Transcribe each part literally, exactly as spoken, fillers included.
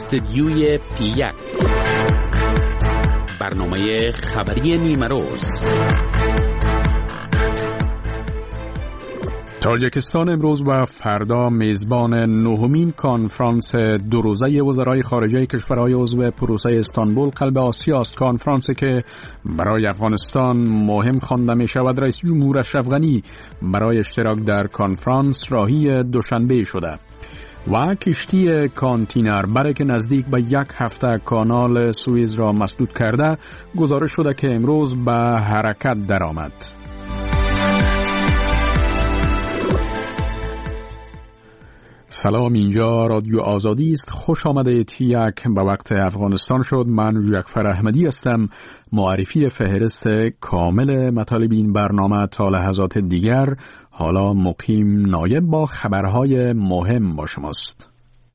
استدیوی پی یک، برنامه خبری نیمه روز. تاجیکستان امروز و فردا میزبان نهمین کنفرانس دو روزه وزرای خارجه کشورهای عضو پروسه استانبول قلب آسیا است. کنفرانسی که برای افغانستان مهم خوانده می شود. رئیس جمهور اشرف غنی برای اشتراک در کنفرانس راهی دوشنبه شده و کشتی کانتینر برای که نزدیک به یک هفته کانال سوئیز را مسدود کرده گزارش شده که امروز به حرکت درآمد. سلام، اینجا رادیو آزادی است. خوش آمدید. یک به وقت افغانستان شد. من جعفر احمدی هستم. معرفی فهرست کامل مطالب این برنامه تا لحظات دیگر. حالا مقیم نایب با خبرهای مهم با شماست.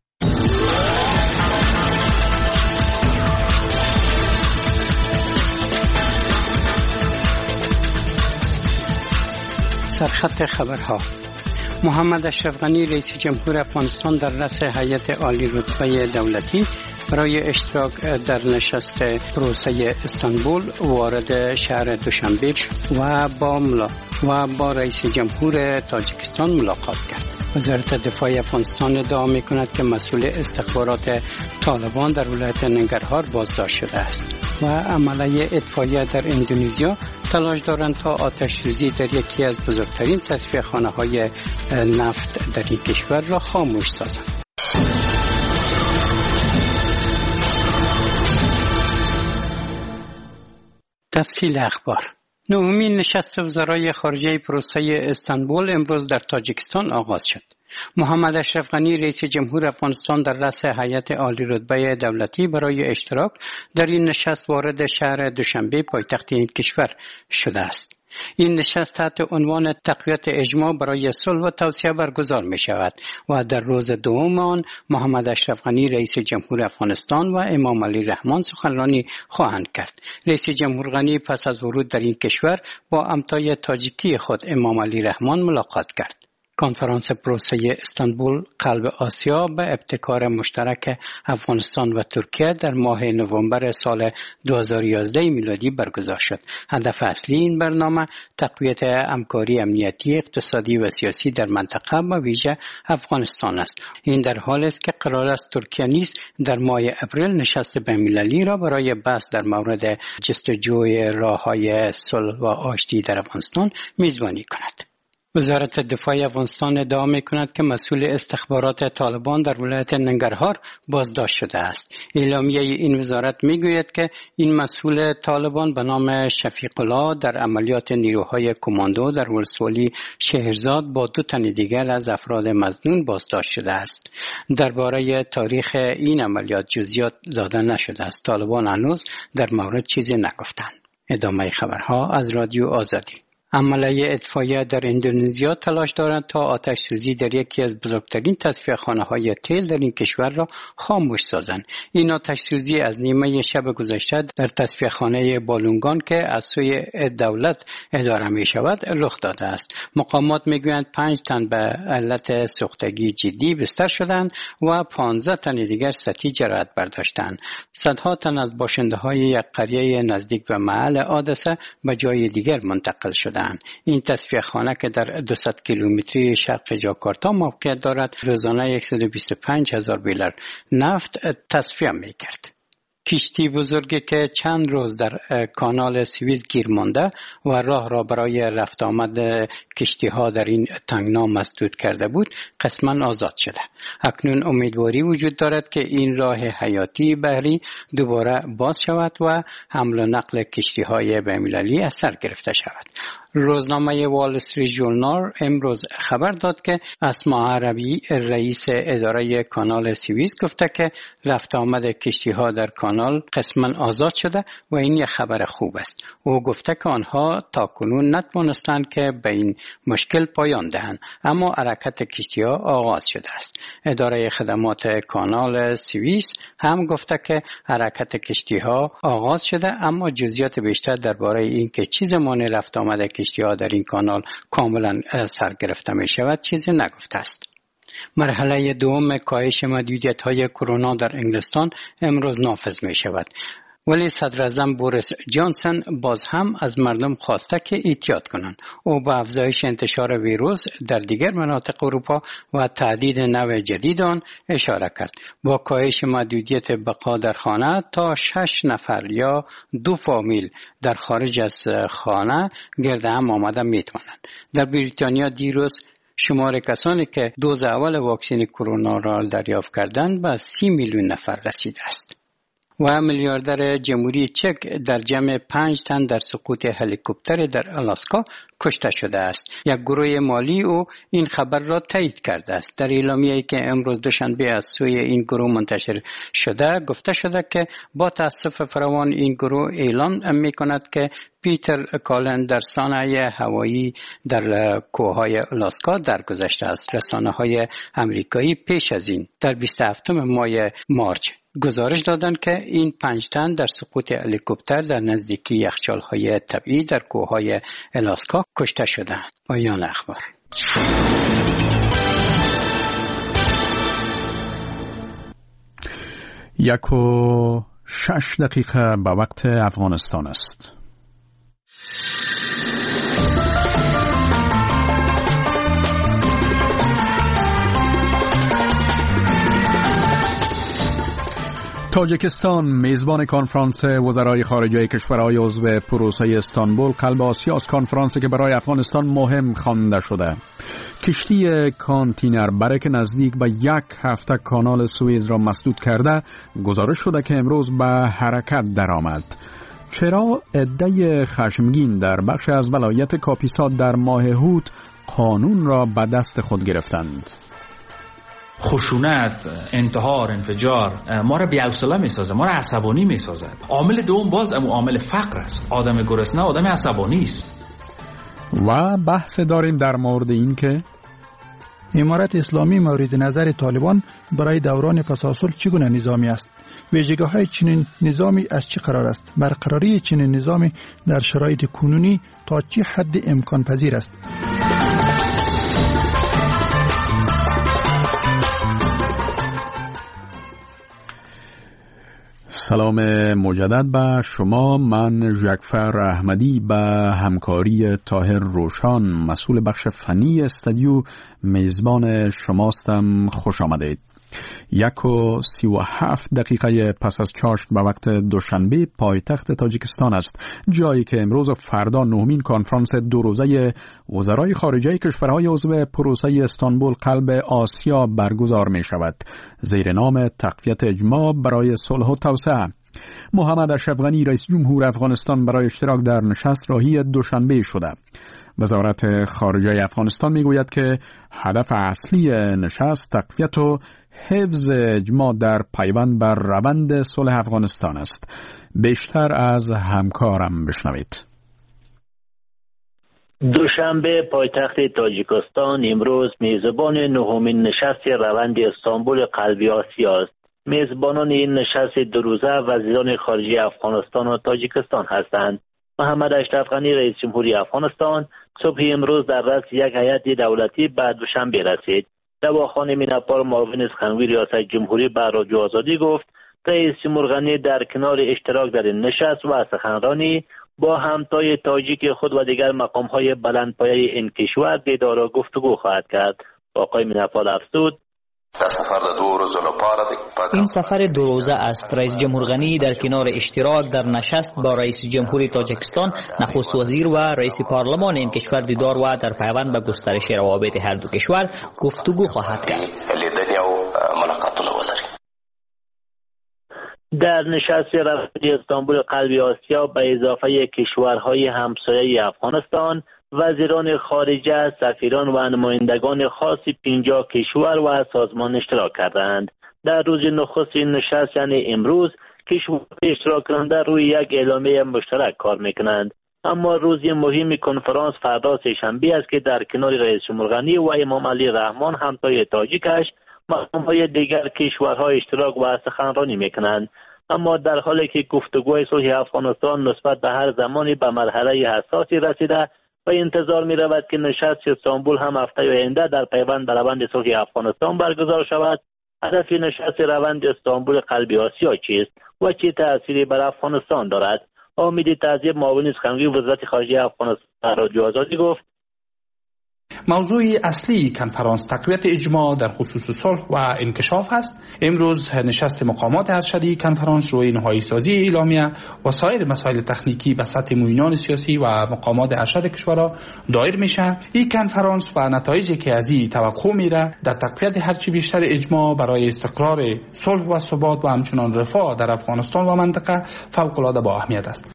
سرخط خبرها: محمد اشرف غنی رئیس جمهور افغانستان در رأس هیئت عالی رتبه دولتی برای اشتراک در نشست پروسه استانبول وارد شهر دوشنبه و با ملا و با رئیس جمهور تاجیکستان ملاقات کرد. وزارت دفاع افغانستان ادعا می‌کند که مسئول استخبارات طالبان در ولایت ننگرهار بازداشت شده است و عملیه اطفائیه در اندونزیا تلاش دارند تا آتش‌سوزی در یکی از بزرگترین تصفیه‌خانه‌های نفت در این کشور را خاموش سازند. تفصیل اخبار: نهمین نشست وزرای خارجه پروسه استانبول امروز در تاجیکستان آغاز شد. محمد اشرف غنی رئیس جمهور افغانستان در رأس هیئت عالی رتبه دولتی برای اشتراک در این نشست وارد شهر دوشنبه پایتخت این کشور شده است. این نشست تحت عنوان تقویت اجماع برای صلح و توسعه برگزار می شود و در روز دوم آن محمد اشرف غنی رئیس جمهور افغانستان و امام علی رحمان سخنرانی خواهند کرد. رئیس جمهور غنی پس از ورود در این کشور با همتای تاجیکی خود امام علی رحمان ملاقات کرد. کنفرانس پروسه استانبول قلب آسیا به ابتکار مشترک افغانستان و ترکیه در ماه نوامبر سال دو هزار و یازده میلادی برگزار شد. هدف اصلی این برنامه تقویت همکاری امنیتی، اقتصادی و سیاسی در منطقه و ویژه افغانستان است. این در حالی است که قرار است ترکیه نیز در ماه اپریل نشست بین‌المللی را برای بحث در مورد جستجوی راه‌های صلح و آشتی در افغانستان میزبانی کند. وزارت دفاع افغانستان ادعا می‌کند که مسئول استخبارات طالبان در ولایت ننگرهار بازداشت شده است. اعلامیه این وزارت می‌گوید که این مسئول طالبان به نام شفیق الله در عملیات نیروهای کماندو در ولسوالی شهرزاد با دو تن دیگر از افراد مظنون بازداشت شده است. درباره تاریخ این عملیات جزئیات داده نشده است. طالبان هنوز در مورد چیزی نگفتند. ادامه خبرها از رادیو آزادی. عملیه اطفائیه در اندونزیا تلاش دارند تا آتش سوزی در یکی از بزرگترین تصفیه‌خانه‌های تیل در این کشور را خاموش سازند. این آتش سوزی از نیمه شب گذشته در تصفیه‌خانه بالونگان که از سوی دولت اداره می شود رخ داده است. مقامات میگویند پنج تن به علت سوختگی جدی بستر شدند و پانزده تن دیگر سطحی جراحت برداشتند. صدها تن از باشنده‌های یک قریه نزدیک به محل حادثه به جای دیگر منتقل شدند. این تصفیه‌خانه که در دویست کیلومتری شرق جاکارتا موقعیت دارد روزانه صد و بیست و پنج هزار بیرل نفت تصفیه می‌کرد. کشتی بزرگی که چند روز در کانال سوئیز گیر مانده و راه را برای رفت آمد کشتی ها در این تنگنا مسدود کرده بود قسماً آزاد شده. اکنون امیدواری وجود دارد که این راه حیاتی بحری دوباره باز شود و حمل و نقل کشتی های بین‌المللی از سر گرفته شود. روزنامه وال استریت ژورنال امروز خبر داد که اسما عربی رئیس اداره کانال سوئیز گفته که رفت آمد کشتی ها در کانال قسماً آزاد شده و این یک خبر خوب است. او گفته که آنها تاکنون نتوانستند که به این مشکل پایان دهند، اما حرکت کشتی ها آغاز شده است. اداره خدمات کانال سوئیس هم گفته که حرکت کشتی ها آغاز شده، اما جزئیات بیشتر درباره این که چه زمان رفت آمد کشتی ها در این کانال کاملا سرگرفته می شود چیزی نگفته است. مرحله دوم کاهش محدودیت‌های کرونا در انگلستان امروز نافذ می شود. ولی صدر اعظم بوریس جانسون باز هم از مردم خواسته که احتیاط کنند. او به افزایش انتشار ویروس در دیگر مناطق اروپا و تهدید نوع جدید آن اشاره کرد. با کاهش محدودیت بقا در خانه تا شش نفر یا دو فامیل در خارج از خانه گرد هم آمده می توانند. در بریتانیا دیروز شمار کسانی که دوز اول واکسن کرونا را دریافت کردند به سی میلیون نفر رسیده است. و میلیاردر جمهوری چک در جمع پنج تن در سقوط هلیکوپتر در آلاسکا کشته شده است. یک گروه مالی او این خبر را تایید کرده است. در اعلامیه‌ای که امروز دوشنبه از سوی این گروه منتشر شده گفته شده که با تأسف فراوان این گروه اعلام می‌کند که پیتر کالن در صحنه هوایی در کوههای آلاسکا درگذشته است. رسانه‌های آمریکایی پیش از این در بیست و هفتم ماه مارچ گزارش دادند که این پنج تن در سقوط هلیکوپتر در نزدیکی یخچال‌های طبیعی در کوههای آلاسکا کشته شدند. پایان اخبار. یک و شش دقیقه به وقت افغانستان است. تاجیکستان میزبان کنفرانس وزرای خارجه کشورهای عضو پروسه استانبول قلب آسیا است. کنفرانسی که برای افغانستان مهم خوانده شده. کشتی کانتینر بره که نزدیک به یک هفته کانال سوئیز را مسدود کرده گزارش شده که امروز به حرکت درآمد. چرا عده خشمگین در بخش از ولایت کاپیسا در ماه هوت قانون را به دست خود گرفتند؟ خشونت، انتحار، انفجار ما را بی‌حوصله می‌سازه، ما را عصبانی می‌سازه. عامل دوم باز امو عامل فقر است. آدم گرسنه آدم عصبانی است. و بحث داریم در مورد این که امارت اسلامی مورد نظر طالبان برای دوران پساسل چگونه نظامی است؟ ویژگی‌های چنین نظامی از چه قرار است؟ برقراری چنین نظامی در شرایط کنونی تا چه حد امکان پذیر است؟ سلام مجدد به شما. من ژکفر احمدی به همکاری طاهر روشان مسئول بخش فنی استودیو میزبان شماستم. خوش آمدید. یک و سی و هفت دقیقه پس از چاشت به وقت دوشنبه پایتخت تاجیکستان است، جایی که امروز و فردا نهمین کنفرانس دو روزه وزرای خارجه کشورهای عضو پروسه استانبول قلب آسیا برگزار می شود زیر نام تقویت اجماع برای صلح و توسعه. محمد اشرف غنی رئیس جمهور افغانستان برای اشتراک در نشست راهی دوشنبه شده. وزارت خارجه افغانستان میگوید که هدف اصلی نشست تقویت و حفظ اجماع در پیوند بر روند صلح افغانستان است. بیشتر از همکارم بشنوید. دوشنبه پایتخت تاجیکستان امروز میزبان نهمین نشست روند استانبول قلب آسیا است. میزبانان این نشست دو روزه وزیران خارجه افغانستان و تاجیکستان هستند. محمد اشرف غنی رئیس جمهوری افغانستان صبح امروز در رأس یک هیئت دولتی به دوشنبه رسید. دواخان میناپار معاون اسخانوی ریاست جمهوری به رادیو آزادی گفت رئیس جمهور غنی در کنار اشتراک در این نشست و سخنرانی با همتای تاجیک خود و دیگر مقام‌های بلندپایه این کشور دیدار و گفتگو خواهد کرد. آقای میناپار افزود این سفر دو روزه است. رئیس جمهور غنی در کنار اشتراک در نشست با رئیس جمهوری تاجیکستان، نخست وزیر و رئیس پارلمان این کشور دیدار و در پیوند به گسترش روابط هر دو کشور گفتگو خواهد کرد. در نشست رسمی استانبول قلب آسیا به اضافه کشورهای همسایه افغانستان، وزیران خارجه، سفیران و نمایندگان خاص پنجاه کشور و سازمان اشتراک کردند. در روز نخست این نشست یعنی امروز کشورهای اشتراک کننده روی یک اعلامیه مشترک کار میکنند. اما روز مهم کنفرانس فردا سه‌شنبه است که در کنار رئیس جمهور غنی و امام علی رحمان همتای تاجیکش مقام‌های دیگر کشورهای اشتراک و سخنرانی میکنند. اما در حالی که گفتگوی صلح افغانستان نسبت به هر زمانی به مرحله حساسی رسیده، و انتظار می رود که نشست استانبول هم هفته آینده در پیوند به روند صلح افغانستان برگزار شود. هدف نشست روند استانبول قلب آسیا چیست و چه تأثیری بر افغانستان دارد؟ امید تعذیب معاون سخنگوی وزارت خارجه افغانستان در رادیو آزادی گفت موضوع اصلی کنفرانس تقویت اجماع در خصوص صلح و انکشاف است. امروز نشست مقامات ارشدی کنفرانس روی نهایی سازی اعلامیه و سایر مسائل تکنیکی به سطح معینان سیاسی و مقامات ارشد کشورها دایر میشه. این کنفرانس و نتایجی که از این توقع میره در تقویت هرچی بیشتر اجماع برای استقرار صلح و ثبات و همچنان رفاه در افغانستان و منطقه فوق العاده با اهمیت است.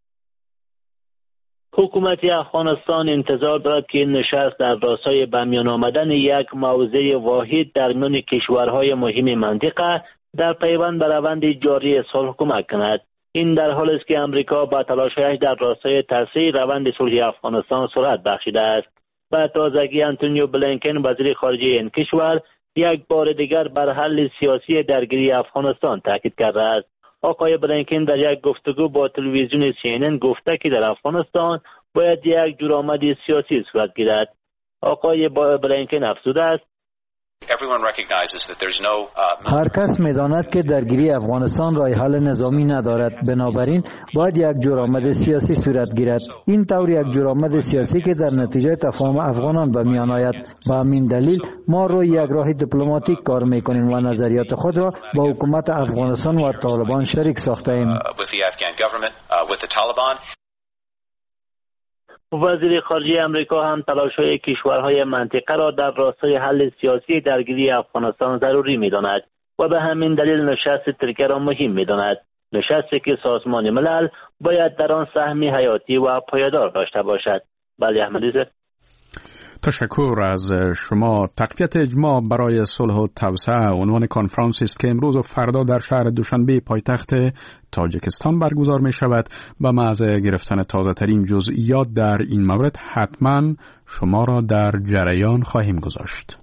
حکومت افغانستان انتظار دارد که این نشست در راستای به میان آمدن یک موضع واحد در میان کشورهای مهم منطقه در پیوند به روند جاری صلح کمک کند. این در حالی است که امریکا با تلاش‌هایش در راستای تسریع روند صلح افغانستان سرعت بخشیده است. با تازگی آنتونیو بلینکن وزیر خارجه این کشور یک بار دیگر بر حل سیاسی درگیری افغانستان تاکید کرده است. آقای بلینکن در یک گفتگو با تلویزیون سی ان ان گفته که در افغانستان باید یک جورآمد سیاسی صورت گیرد. آقای بلینکن افزوده است هر کس می‌داند که درگیری افغانستان راه حل نظامی ندارد، بنابراین باید یک جورآمد سیاسی صورت گیرد. این طور یک جورآمد سیاسی که در نتیجه تفاهم افغانان به میان آید. به همین دلیل ما روی یک راه دیپلماتیک کار می‌کنیم و نظریات خود را با حکومت افغانستان و طالبان شریک ساخته‌ایم. وزیر خارجه امریکا هم تلاش‌های کشورهای منطقه را در راستای حل سیاسی درگیری افغانستان ضروری می‌داند و به همین دلیل نشست ترکیه را مهم می‌داند. نشستی که سازمان ملل باید در آن سهمی حیاتی و پایدار داشته باشد. بله احمدی. تشکر از شما. تقویت اجماع برای صلح و توسعه عنوان کنفرانسی است که امروز و فردا در شهر دوشنبه پایتخت تاجیکستان برگزار می شود. به محض گرفتن تازه ترین جزئیات در این مورد حتما شما را در جریان خواهیم گذاشت.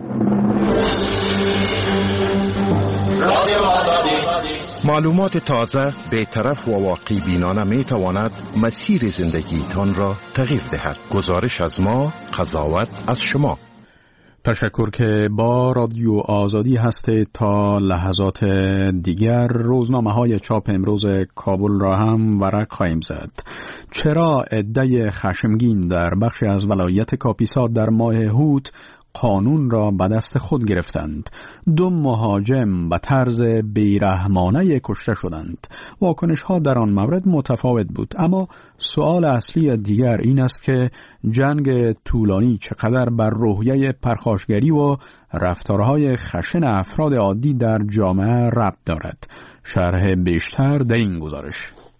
معلومات تازه، بی‌طرف و واقعی بینانه می تواند مسیر زندگیتان را تغییر دهد. گزارش از ما، قضاوت از شما. تشکر که با رادیو آزادی هستید. تا لحظات دیگر روزنامه های چاپ امروز کابل را هم ورق خواهیم زد. چرا عده خشمگین در بخشی از ولایت کاپیسا در ماه هوت قانون را به دست خود گرفتند؟ دو مهاجم به طرز بیرحمانه کشته شدند. واکنش ها در آن مورد متفاوت بود، اما سوال اصلی دیگر این است که جنگ طولانی چقدر بر روحیه پرخاشگری و رفتارهای خشن افراد عادی در جامعه ربط دارد. شرح بیشتر در این گزارش.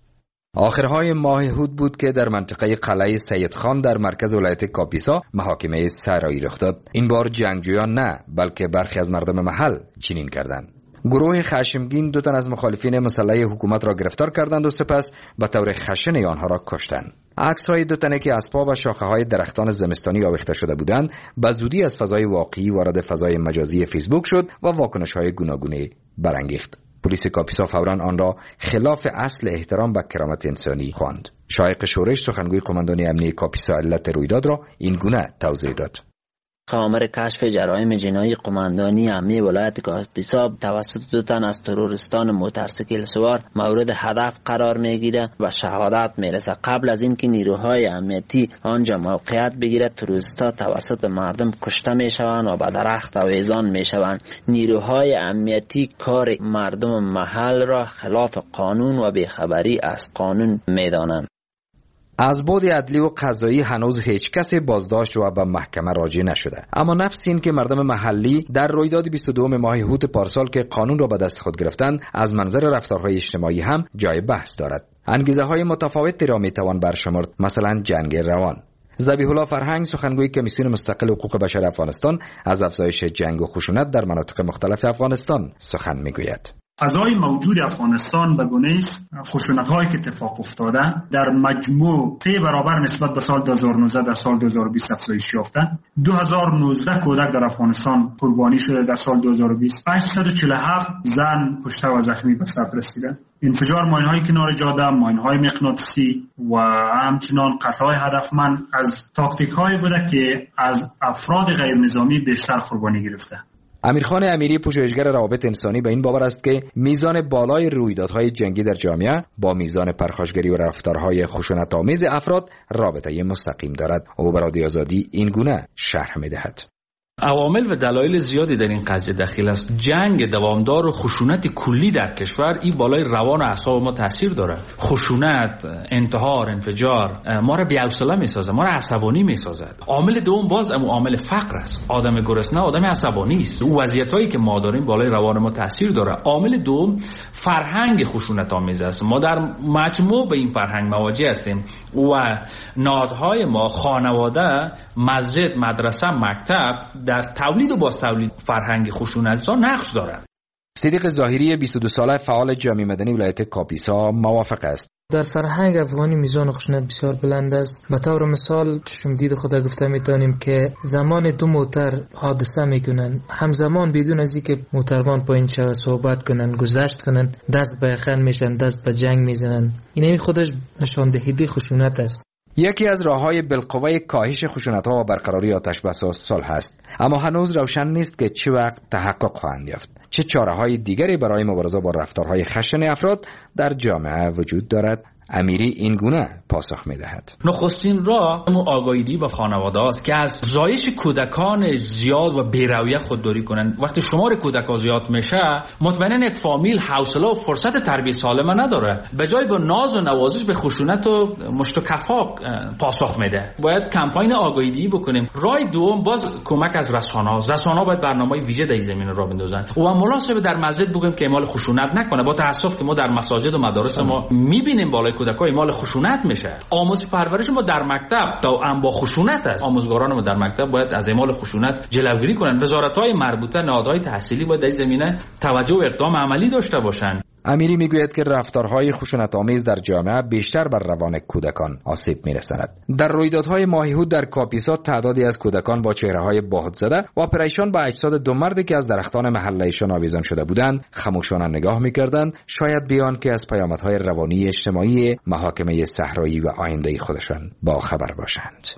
آخرهای ماه هود بود که در منطقه قلعه سید خان در مرکز ولایت کاپیسا محاکمه سرایی رخ داد. این بار جنگجویان نه، بلکه برخی از مردم محل چنین کردند. گروه خشمگین دو تن از مخالفین مسلح حکومت را گرفتار کردند و سپس به طور خشن آنها را کشتند. عکس‌های دو تنه که از پا و شاخه‌های درختان زمستانی آویخته شده بودند به زودی از فضای واقعی وارد فضای مجازی فیسبوک شد و واکنش‌های گوناگونی برانگیخت. پلیس کاپیسا فوراً آن را خلاف اصل احترام و کرامت انسانی خواند. شایق شورش سخنگوی قماندانی امنیتی کاپیسا علت رویداد را این گونه توضیح داد. خامر کشف جرایم جنایی قماندانی امنیتی ولایت کاپیسا توسط دو تن از تروریستان موتورسیکل سوار مورد هدف قرار میگیرد و شهادت میرسه. قبل از اینکه نیروهای امنیتی آنجا موقعیت بگیرد، تروریستان توسط مردم کشته میشوند و به درخت آویزان میشوند. نیروهای امنیتی کار مردم محل را خلاف قانون و بیخبری از قانون میدانند. از بعد عدلی و قضایی هنوز هیچ کسی بازداشت و به محکمه راجع نشده، اما نفس این که مردم محلی در رویداد بیست و دوم ماه هوت پارسال که قانون را به دست خود گرفتند از منظر رفتارهای اجتماعی هم جای بحث دارد. انگیزه های متفاوتی را می توان برشمرد، مثلا جنگ روان. ذبیح الله فرهنگ سخنگوی کمیسیون مستقل حقوق بشر افغانستان از افزایش جنگ و خشونت در مناطق مختلف افغانستان سخن میگوید. فضای موجود افغانستان به گونه خشونت‌هایی که اتفاق افتاده در مجموع سه برابر نسبت به سال دو هزار و نوزده در سال دو هزار و بیست افزایش یافته. دو هزار و نوزده کودک در افغانستان قربانی شده، در سال دو هزار و بیست هشتصد و چهل و هفت زن کشته و زخمی به سر رسیده. انفجار ماین‌های کنار جاده، ماین‌های مغناطیسی و همچنان قطعه‌های هدفمند از تاکتیک‌هایی بوده که از افراد غیر نظامی بیشتر قربانی گرفته. امیرخان امیری، پژوهشگر روابط انسانی، به این باور است که میزان بالای رویدادهای جنگی در جامعه با میزان پرخاشگری و رفتارهای خشونت‌آمیز افراد رابطه مستقیم دارد. او به رادیو آزادی این گونه شرح می‌دهد: عوامل و دلایل زیادی در این قضیه دخیل است. جنگ دوامدار و خشونت کلی در کشور این بالای روان و اعصاب ما تاثیر داره. خشونت، انتحار، انفجار ما را بی‌حوصله میسازه، ما را عصبانی میسازد. عامل دوم باز امو عامل فقر است. آدم گرسنه آدم عصبانی است. او وضعیتایی که ما داریم بالای روان ما تاثیر داره. عامل دوم فرهنگ خشونت آمیز است. ما در مجموع به این فرهنگ مواجه هستیم و نهادهای ما، خانواده، مسجد، مدرسه، مکتب در تولید و باز تولید فرهنگ خشونت‌زا نقش دارد. صدیق ظاهری، بیست و دو ساله، فعال جامعه مدنی ولایت کاپیسا، موافق است. در فرهنگ افغانی میزان خشونت بسیار بلند است. به طور مثال چشم دید خدا گفته میتونیم که زمان دو موتر حادثه میکنن، همزمان بدون از اینکه موتروان پایین شود صحبت کنن، گذشت کنن، دست به یخن میشن، دست به جنگ میزنن. این خودش نشان دهنده خشونت است. یکی از راه‌های بالقوه کاهش خشونت‌ها و برقراری آتش بس و صلح است، اما هنوز روشن نیست که چه وقت تحقق خواهند یافت. چه چاره‌های دیگری برای مبارزه با رفتارهای خشن افراد در جامعه وجود دارد؟ امیری این گونه پاسخ می‌دهد: نخستین راه آگاهی با خانواده است که از زایش کودکان زیاد و بی‌رویه خودداری کنند. وقتی شمار کودکان زیاد میشه، مطمئنا یک فامیل حوصله و فرصت تربیت سالمه نداره. به جای با ناز و نوازش به خشونت و مشت و کفاق پاسخ میده. باید کمپاین آگاهی بکنیم. راه دوم باز کمک از رسانه‌ها است. رسانه‌ها باید برنامه‌های ویژه در این زمینه را بندازن و مناسب در مسجد بگیم که اعمال خشونت نکنه. با تأسف که ما در مساجد و مدارس ما می‌بینیم بالای کودکای مال خشونت میشه. آموزش پرورش ما در مکتب تا ام با خشونت است. آموزگاران ما در مکتب باید از اعمال خشونت جلوگیری کنند. وزارت‌های مربوطه، نهادهای تحصیلی باید در این زمینه توجه و اقدام عملی داشته باشند. امیری میگوید که رفتارهای خشونت‌آمیز در جامعه بیشتر بر روان کودکان آسیب می‌رساند. در رویدادهای ماهی‌هود در کاپیسا تعدادی از کودکان با چهره‌های باهت زده و پریشان به اجساد دو مردی که از درختان محله‌شان آویزان شده بودند خاموشانه نگاه می‌کردند، شاید بیان که از پیامدهای روانی اجتماعی محاکمه صحرایی و آینده خودشان با خبر باشند.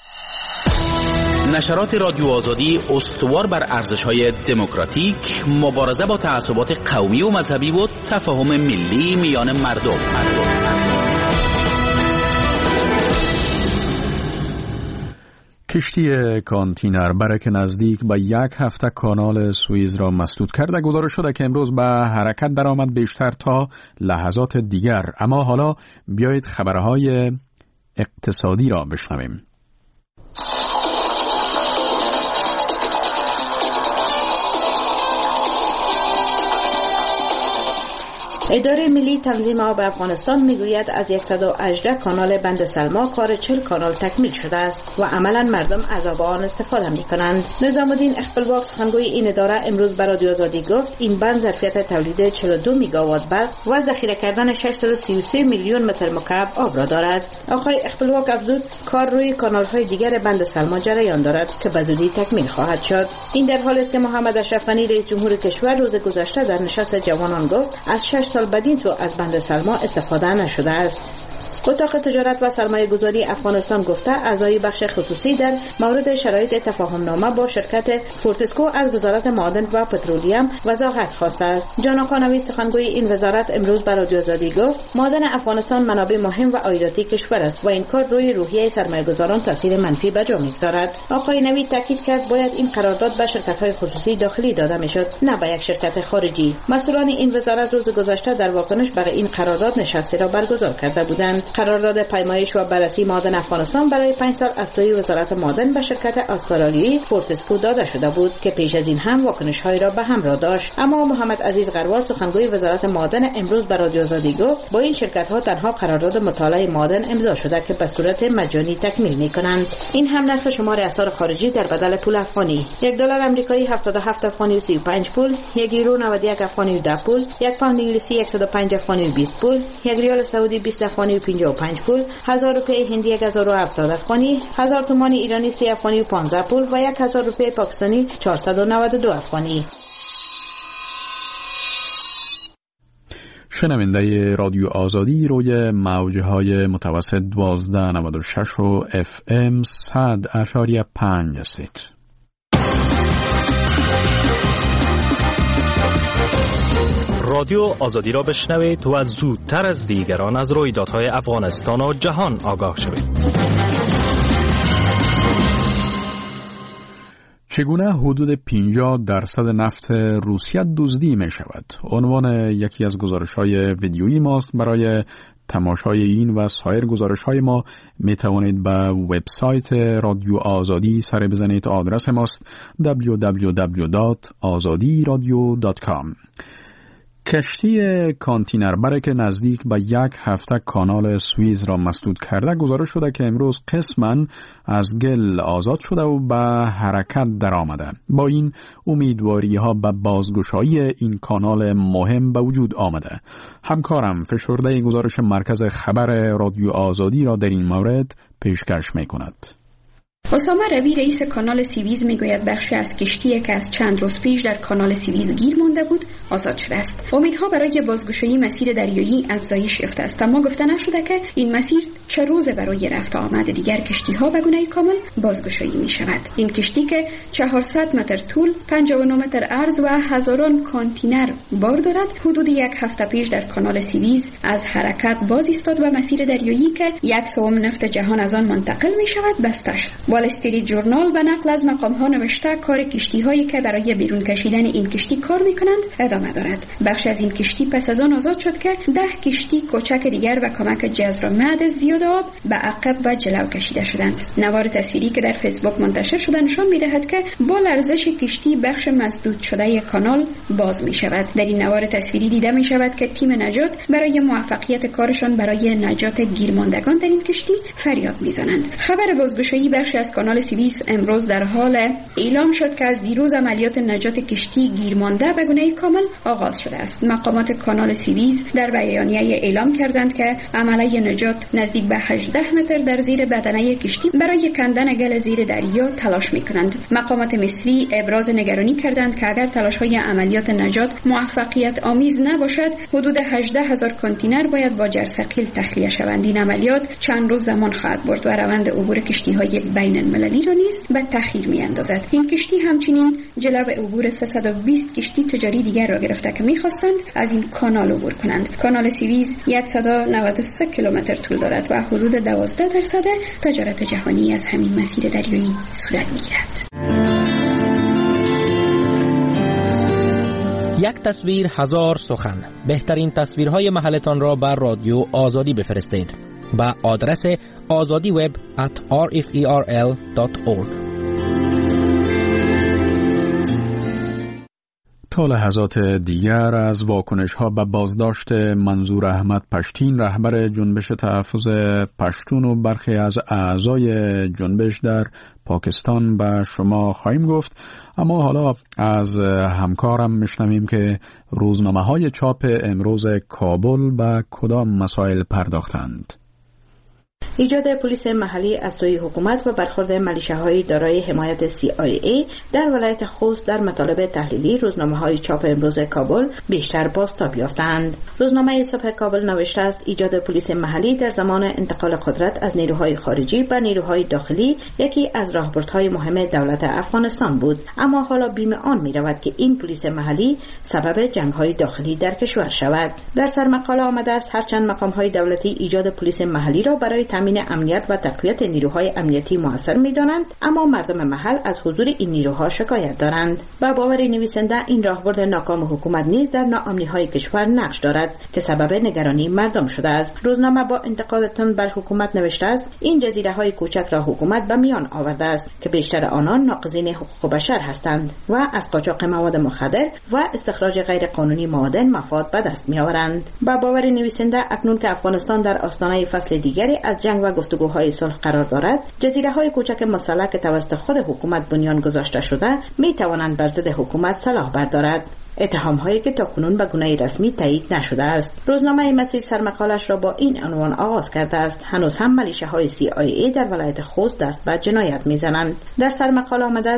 نشرات رادیو آزادی استوار بر ارزش‌های دموکراتیک، مبارزه با تعصبات قومی و مذهبی و تفاهم ملی میان مردم. کشتی کانتینر برک نزدیک به یک هفته کانال سوئیز را مسدود کرده. گزارش شده که امروز به حرکت درآمد بیشتر تا لحظات دیگر. اما حالا بیایید خبرهای اقتصادی را بشنویم. اداره ملی تنظیم آب افغانستان میگوید از صد و هجده کانال بند سلما کار چهل کانال تکمیل شده است و عملا مردم از آب آن استفاده می کنند. نظام الدین اخبلواک سخنگوی این اداره امروز به رادیو آزادی گفت این بند ظرفیت تولید چهل و دو میگاوات برق و ذخیره کردن ششصد و سی و سه میلیون متر مکعب آب را دارد. آقای اخبلواک افزود کار روی کانال های دیگر بند سلما جریان دارد که به زودی تکمیل خواهد شد. این در حالی است که محمد اشرف غنی رئیس جمهور کشور روز گذشته در نشست جوانان گفت از شش سال بدین تو از بند سلما استفاده نشده است. اتاق تجارت و سرمایه گذاری افغانستان گفته اعضای بخش خصوصی در مورد شرایط تفاهم نامه با شرکت فورتسکو از وزارت معادن و پترولیم وضاحت خواسته است. جان آقا نوید سخنگوی این وزارت امروز به رادیو آزادی گفت معادن افغانستان منابع مهم و عایداتی کشور است و این کار روی روحیه سرمایه گذاران تاثیر منفی به جا می‌گذارد. آقای نوید تاکید کرد باید این قرارداد به شرکت‌های خصوصی داخلی داده میشد، نه به یک شرکت خارجی. مسئولان این وزارت روز گذشته در واکنش برای این قرارداد نشستی را برگزار کرده بودند. قرارداد پیمایش و بررسی معادن افغانستان برای پنج سال از سوی وزارت معادن به شرکت استرالیایی فورتسکو داده شده بود که پیش از این هم واکنش‌هایی را به همراه داشت. اما محمد عزیز غروال سخنگوی وزارت معادن امروز به رادیو آزادی گفت با این شرکت‌ها تنها قرارداد مطالعه معادن امضا شده که به صورت مجانی تکمیل می‌کنند. این هم نرخ شمار اسعار خارجی در بدل پول افغانی: یک دلار آمریکایی هفتاد و هفت افغانی و سی و پنج پول، یک یورو نود و یک افغانی و ده پول، یک پوند انگلیسی صد و پنج افغانی و بیست پول، یک ریال سعودی بیست افغانی و پنجاه و پنج پول، هزار روپیه هندی هزار و هفتاد افغانی، هزار تومان ایرانی سی افغانی و پانزده پول و یک هزار روپیه پاکستانی چهارصد و نود و دو افغانی. شنونده رادیو آزادی روی موجهای متوسط دوازده نود و شش و اف ام صد اشاریه پنج هستید. رادیو آزادی را بشنوید و زودتر از دیگران از رویدادهای افغانستان و جهان آگاه شوید. چگونه حدود پنجاه درصد نفت روسیه دزدی می شود؟ عنوان یکی از گزارش‌های ویدیویی ماست. برای تماشای این و سایر گزارش‌های ما می توانید به وبسایت رادیو آزادی سر بزنید. آدرس ماست دبلیو دبلیو دبلیو دات آزادی رادیو دات کام. کشتی کانتینربر که نزدیک به یک هفته کانال سوئیز را مسدود کرده، گزارش شده که امروز قسماً از گل آزاد شده و به حرکت درآمده. با این امیدواری ها به بازگشایی این کانال مهم به وجود آمده. همکارم فشرده گزارش مرکز خبر رادیو آزادی را در این مورد پیشکش می کند. اسامه روی رئیس کانال سوئیز میگوید بخشی از کشتی که از چند روز پیش در کانال سوئیز گیر مانده بود آزاد شده است. امیدها برای بازگشایی مسیر دریایی افزایش یافته است، اما گفته نشده که این مسیر چه روز برای رفت آمد دیگر کشتی ها به گونه کامل بازگشایی می شود. این کشتی که چهارصد متر طول، پنجاه و نه متر عرض و هزاران کانتینر بار دارد، حدود یک هفته پیش در کانال سوئیز از حرکت باز ایستاد و مسیر دریایی که یک سوم نفت جهان از آن منتقل می شود بسته شد. وال استریت ژورنال به نقل از مقام ها نوشته کار کشتی هایی که برای بیرون کشیدن این کشتی کار می کنند ادامه دارد. بخش از این کشتی پس از آن آزاد شد که ده کشتی کوچک دیگر و کمک جزر مد زیاد آب به عقب و جلو کشیده شدند. نوار تصویری که در فیسبوک منتشر شده نشان می دهد که با لرزش کشتی بخش مسدود شده کانال باز می شود. در این نوار تصویری دیده می شود که تیم نجات برای موفقیت کارشان برای نجات گیرماندگان در این کشتی فریاد می زنند. خبر بازگشایی بخش از کانال سوئیس امروز در حال اعلام شد که از دیروز عملیات نجات کشتی گیرمانده به گونه کامل آغاز شده است. مقامات کانال سوئیس در بیانیه اعلام کردند که عملیات نجات نزدیک به هجده متر در زیر بدنه کشتی برای کندن گل زیر دریا تلاش می‌کنند. مقامات مصری ابراز نگرانی کردند که اگر تلاش‌های عملیات نجات موفقیت آمیز نباشد، حدود هجده هزار کانتینر باید با جرثقیل تخلیه شوند. این عملیات چند روز زمان خواهد برد و روند عبور کشتی‌های بین المللی را نیز به تأخیر می‌اندازد. این کشتی همچنین جلو عبور سیصد و بیست کشتی تجاری دیگر را گرفته که می‌خواستند از این کانال عبور کنند. کانال سوئیس صد و نود و سه کیلومتر طول دارد و حدود دوازده درصد تجارت جهانی از همین مسیر دریایی صورت می‌گیرد. یک تصویر هزار سخن. بهترین تصویرهای محلتان را بر رادیو آزادی بفرستید با آدرس آزادی وب ات آر اف ای آر ال دات اورگ. تا لحظات دیگر از واکنش‌ها به بازداشت منظور احمد پشتین، رهبر جنبش تحفظ پشتون و برخی از اعضای جنبش در پاکستان به شما خواهیم گفت. اما حالا از همکارم میشنویم که روزنامه‌های چاپ امروز کابل به کدام مسائل پرداختند. ایجاد پلیس محلی از سوی حکومت و برخورد ملیشه‌های دارای حمایت سی آی ای در ولایت خوست در مطالب تحلیلی روزنامه‌های چاپ امروز کابل بیشتر بازتاب یافتند. روزنامه صبح کابل نوشته است ایجاد پلیس محلی در زمان انتقال قدرت از نیروهای خارجی به نیروهای داخلی یکی از راهبردهای مهم دولت افغانستان بود، اما حالا بیم آن می‌رود که این پلیس محلی سبب جنگ‌های داخلی در کشور شود. در سرمقاله آمده است هرچند مقام‌های دولتی ایجاد پلیس محلی را برای تامین امنیت و تقویت نیروهای امنیتی موثر می‌دانند، اما مردم محل از حضور این نیروها شکایت دارند. با باور نویسنده این راهبرد ناکام حکومت نیز در ناامنی‌های کشور نقش دارد که سبب نگرانی مردم شده است. روزنامه با انتقاداتن بر حکومت نوشته است این جزیره‌های کوچک را حکومت به میان آورده است که بیشتر آنان ناقضین حقوق بشر هستند و از قاچاق مواد مخدر و استخراج غیر قانونی معادن مفاد به دست می‌آورند. با باور نویسنده اکنون که افغانستان در آستانه فصل دیگری از جنگ و گفتگوهای صلح قرار دارد، جزیره‌های کوچک مسلح که توسط خود حکومت بنیان گذاشته شده می‌توانند بر ضد حکومت سلاح بردارد. اتهام‌هایی که تاکنون به گونه رسمی تایید نشده است. روزنامه مسیر سرمقالش را با این عنوان آغاز کرده است: هنوز هم ملیشه‌های سی آی ای در ولایت خوست دست به جنایت می‌زنند. در سرمقاله آمده است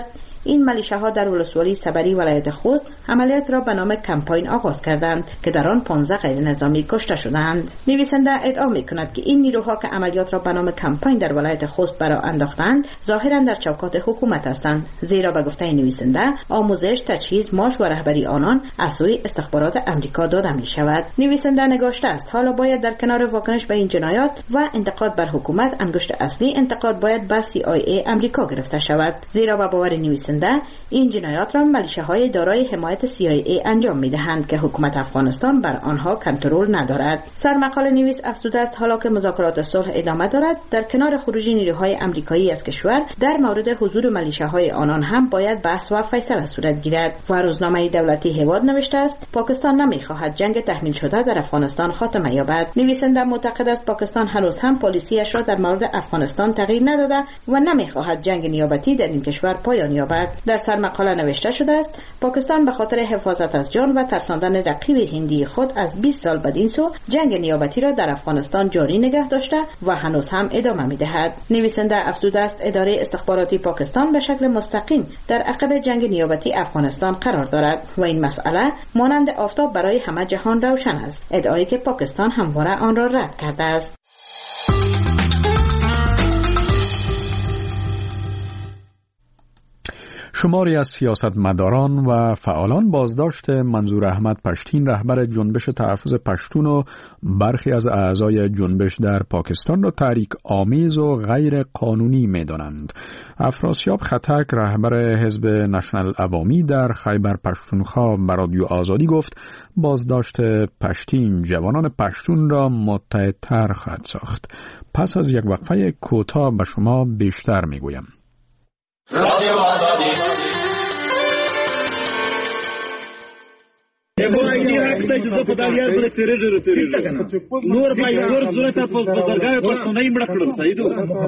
این ملیشه‌ها در ولسوالی صبری ولایت خوست عملیات را به نام کمپاین آغاز کردند که در آن پانزده غیر نظامی کشته شدند. نویسنده ادعا می‌کند که این نیروها که عملیات را به نام کمپاین در ولایت خوست برآ انداختند ظاهراً در چوکات حکومت هستند، زیرا به گفته نویسنده آموزش، تجهیز، معاش و رهبری آنان از سوی استخبارات امریکا داده می شود. نویسنده نگاشته است حالا باید در کنار واکنش به این جنایات و انتقاد بر حکومت، انگشت اصلی انتقاد باید به سی آی ای امریکا گرفته شود، زیرا به باور نویسنده این جنایات را ملیشه‌های دارای حمایت سی آی ای انجام می‌دهند که حکومت افغانستان بر آنها کنترل ندارد. سرمقاله نویس افزوده است حالا که مذاکرات صلح ادامه دارد، در کنار خروج نیروهای امریکایی از کشور در مورد حضور ملیشه‌های آنان هم باید بحث و فیصله صورت گیرد. و روزنامه دولتی هواد نوشته است پاکستان نمی‌خواهد جنگ تحمیل شده در افغانستان خاتمه یابد. نویسنده معتقد است پاکستان هنوز هم پالیسیش را در مورد افغانستان تغییر نداده و نمی‌خواهد جنگ نیابتی در این کشور پایان یابد. در سرمقاله نوشته شده است پاکستان به خاطر حفاظت از جان و ترساندن رقیب هندی خود از بیست سال بدین سو جنگ نیابتی را در افغانستان جاری نگه داشته و هنوز هم ادامه می‌دهد. نویسنده افزوده است اداره استخباراتی پاکستان به شکل مستقیم در عقب جنگ نیابتی افغانستان قرار دارد و این مسئله مانند آفتاب برای همه جهان روشن است، ادعایی که پاکستان همواره آن را رد کرده است. شماری از سیاستمداران و فعالان بازداشت منظور احمد پشتین رهبر جنبش تحفظ پشتون و برخی از اعضای جنبش در پاکستان را تحریک آمیز و غیر قانونی می‌دانند. افراسیاب خطک رهبر حزب نشنل عوامی در خیبر پشتونخوا به رادیو آزادی گفت بازداشت پشتین جوانان پشتون را متحدتر خواهد ساخت. پس از یک وقفه کوتاه به شما بیشتر می‌گویم. رادیو آزادی ابوایدی حق ته چې په دالیار پر تیرې تیرې نور پای نور صورت په بازارګاه پښتونای مړ کړل سیدو.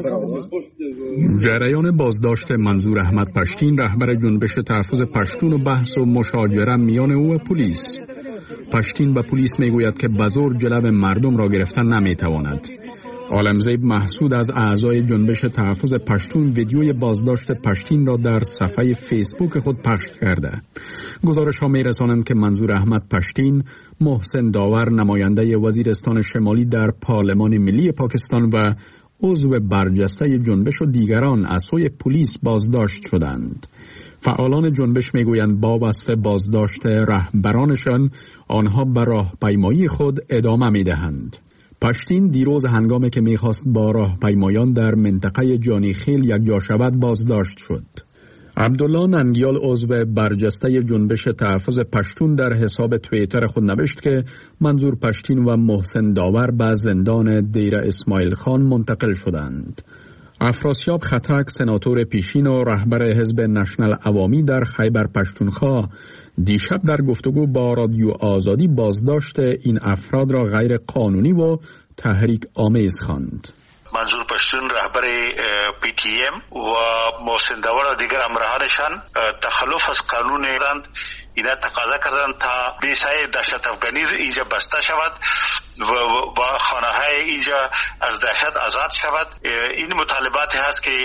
جریان بازداشت منظور احمد پشتین رهبر جنبش تحفظ پشتون و بحث و مشاجره میان او و پلیس. پشتین به پلیس میگوید که به زور جلب مردم را گرفتن نمیتواند. عالمزیب محسود از اعضای جنبش تحفظ پشتون ویدیوی بازداشت پشتین را در صفحه فیسبوک خود پخش کرده. گزارش ها می رسانند که منظور احمد پشتین محسن داور نماینده وزیرستان شمالی در پارلمان ملی پاکستان و عضو برجسته جنبش و دیگران از سوی پلیس بازداشت شدند. فعالان جنبش میگویند با وصف بازداشت رهبرانشان آنها به راهپیمایی خود ادامه میدهند. پشتین دیروز هنگامی که میخواست با راهپیمایان در منطقه جانیخیل یکجا شود بازداشت شد. عبدالله ننگیال عضو برجسته جنبش تحفظ پشتون در حساب توییتر خود نوشت که منظور پشتین و محسن داور به زندان دیر اسماعیل خان منتقل شدند. افراسیاب خطک سناتور پیشین و رهبر حزب نشنل عوامی در خیبر پشتونخوا دیشب در گفتگو با رادیو آزادی بازداشت این افراد را غیر قانونی و تحریک آمیز خواند. منظور پشتون رهبر پی تی ام و محسن داور و دیگر همراهانشان تخلف از قانون دارند. اینا تقاضا کردند تا بیسای دهشت افغانی اینجا بسته شود و خانه های اینجا از دهشت آزاد شود. این مطالباتی هست که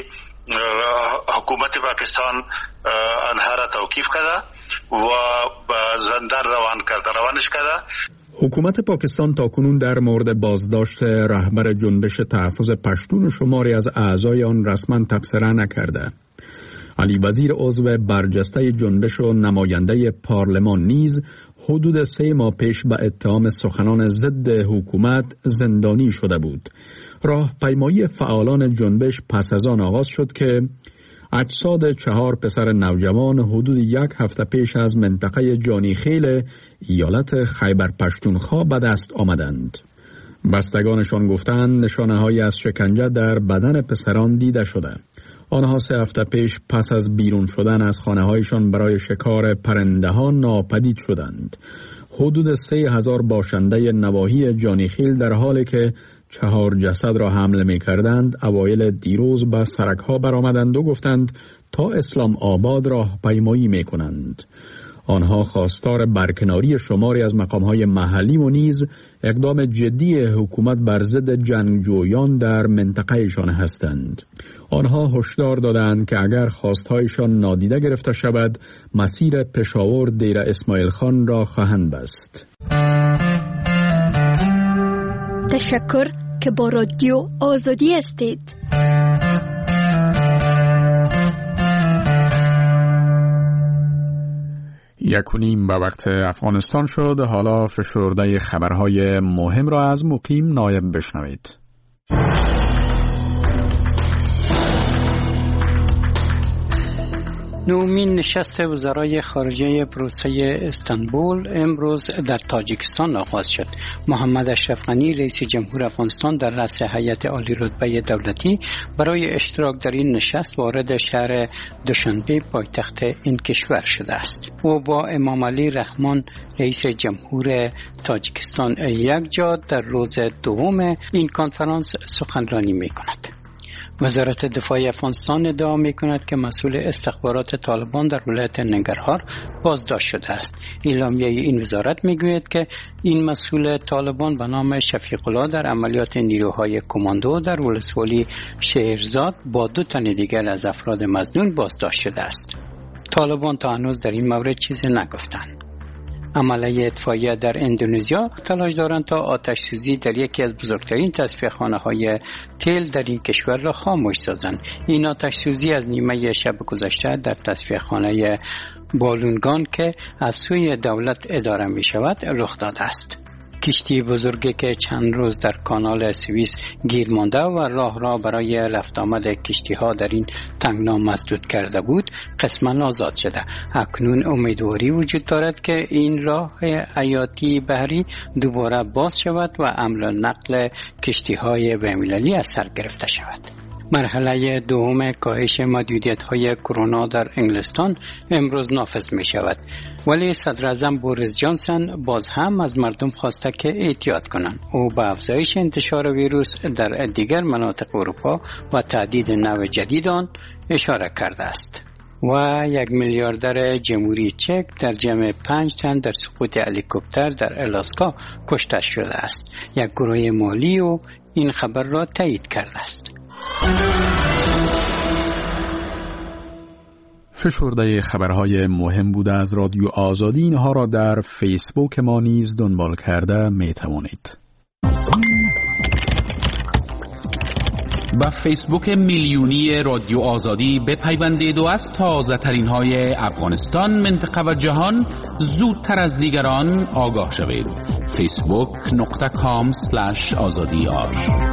حکومت پاکستان آنها را توقیف کرده و زندان روان کرده روانش کرده. حکومت پاکستان تاکنون در مورد بازداشت رهبر جنبش تحفظ پشتون و شماری از اعضای آن رسما تبصره نکرده. علی وزیر عضو برجسته جنبش و نماینده پارلمان نیز حدود سه ماه پیش به اتهام سخنان ضد حکومت زندانی شده بود. راهپیمایی فعالان جنبش پس از آن آغاز شد که اجساد چهار پسر نوجوان حدود یک هفته پیش از منطقه جانیخیل ایالت خیبر پشتونخوا به دست آمدند. بستگانشان گفتند نشانه‌هایی از شکنجه در بدن پسران دیده شده. آنها سه هفته پیش پس از بیرون شدن از خانه‌هایشان برای شکار پرنده‌ها ناپدید شدند. حدود سه هزار باشنده نواحی جانیخیل در حالی که چهار جسد را حمل می کردند اوایل دیروز به سرک‌ها برآمدند و گفتند تا اسلام آباد راه پیمایی می کنند. آنها خواستار برکناری شماری از مقام‌های محلی و نیز اقدام جدی حکومت بر ضد جنگجویان در منطقه‌شان هستند. آنها هشدار دادند که اگر خواستهایشان نادیده گرفته شود، مسیر پشاور دیر اسماعیل خان را خواهند بست. تشکر که با رادیو آزادی هستید. یک و نیم به وقت افغانستان شد. حالا فشرده خبرهای مهم را از مقیم نایب بشنوید. نومین نشست وزرای خارجه پروسه استانبول امروز در تاجیکستان آغاز شد. محمد اشرف غنی رئیس جمهور افغانستان در رأس هیئت عالی رتبه دولتی برای اشتراک در این نشست وارد شهر دوشنبه پایتخت این کشور شده است. او با امام علی رحمان رئیس جمهور تاجیکستان یکجا در روز دوم این کنفرانس سخنرانی می‌کند. وزارت دفاع افغانستان ادعا می‌کند که مسئول استخبارات طالبان در ولایت ننگرهار بازداشت شده است. اعلامیه این وزارت می‌گوید که این مسئول طالبان به نام شفیق الله در عملیات نیروهای کماندو در ولسوالی شهرزاد با دو تن دیگر از افراد مظنون بازداشت شده است. طالبان تا هنوز در این مورد چیزی نگفتند. عملیه اطفائیه در اندونزیا تلاش دارند تا آتش سوزی در یکی از بزرگترین تصفیه‌خانه‌های تیل در این کشور را خاموش سازند. این آتش سوزی از نیمه شب گذشته در تصفیه‌خانه بالونگان که از سوی دولت اداره می شود رخ داده است. کشتی بزرگی که چند روز در کانال سوئیس گیر مانده و راه را برای رفت آمد کشتی ها در این تنگنا مسدود کرده بود قسما آزاد شده. اکنون امیدواری وجود دارد که این راه حیاتی بحری دوباره باز شود و حمل و نقل کشتی های بین‌المللی از سر گرفته شود. مرحله دوم کاهش محدودیت‌های کرونا در انگلستان امروز نافذ می شود. ولی صدر اعظم بوریس جانسون باز هم از مردم خواسته که احتیاط کنند. او به افزایش انتشار ویروس در دیگر مناطق اروپا و تعدید نوع جدید آن اشاره کرده است. و یک میلیاردر جمهوری چک در جمع پنج تن در سقوط هلیکوپتر در الاسکا کشته شده است. یک گروه مالی و این خبر را تایید کرده است. فشرده خبرهای مهم بوده از رادیو آزادی. اینها را در فیسبوک ما نیز دنبال کرده می توانید. با فیسبوک میلیونی رادیو آزادی بپیوندید و از تازه ترین های افغانستان، منطقه و جهان زودتر از دیگران آگاه شوید. فیسبوک نقطه کام سلش آزادی آر.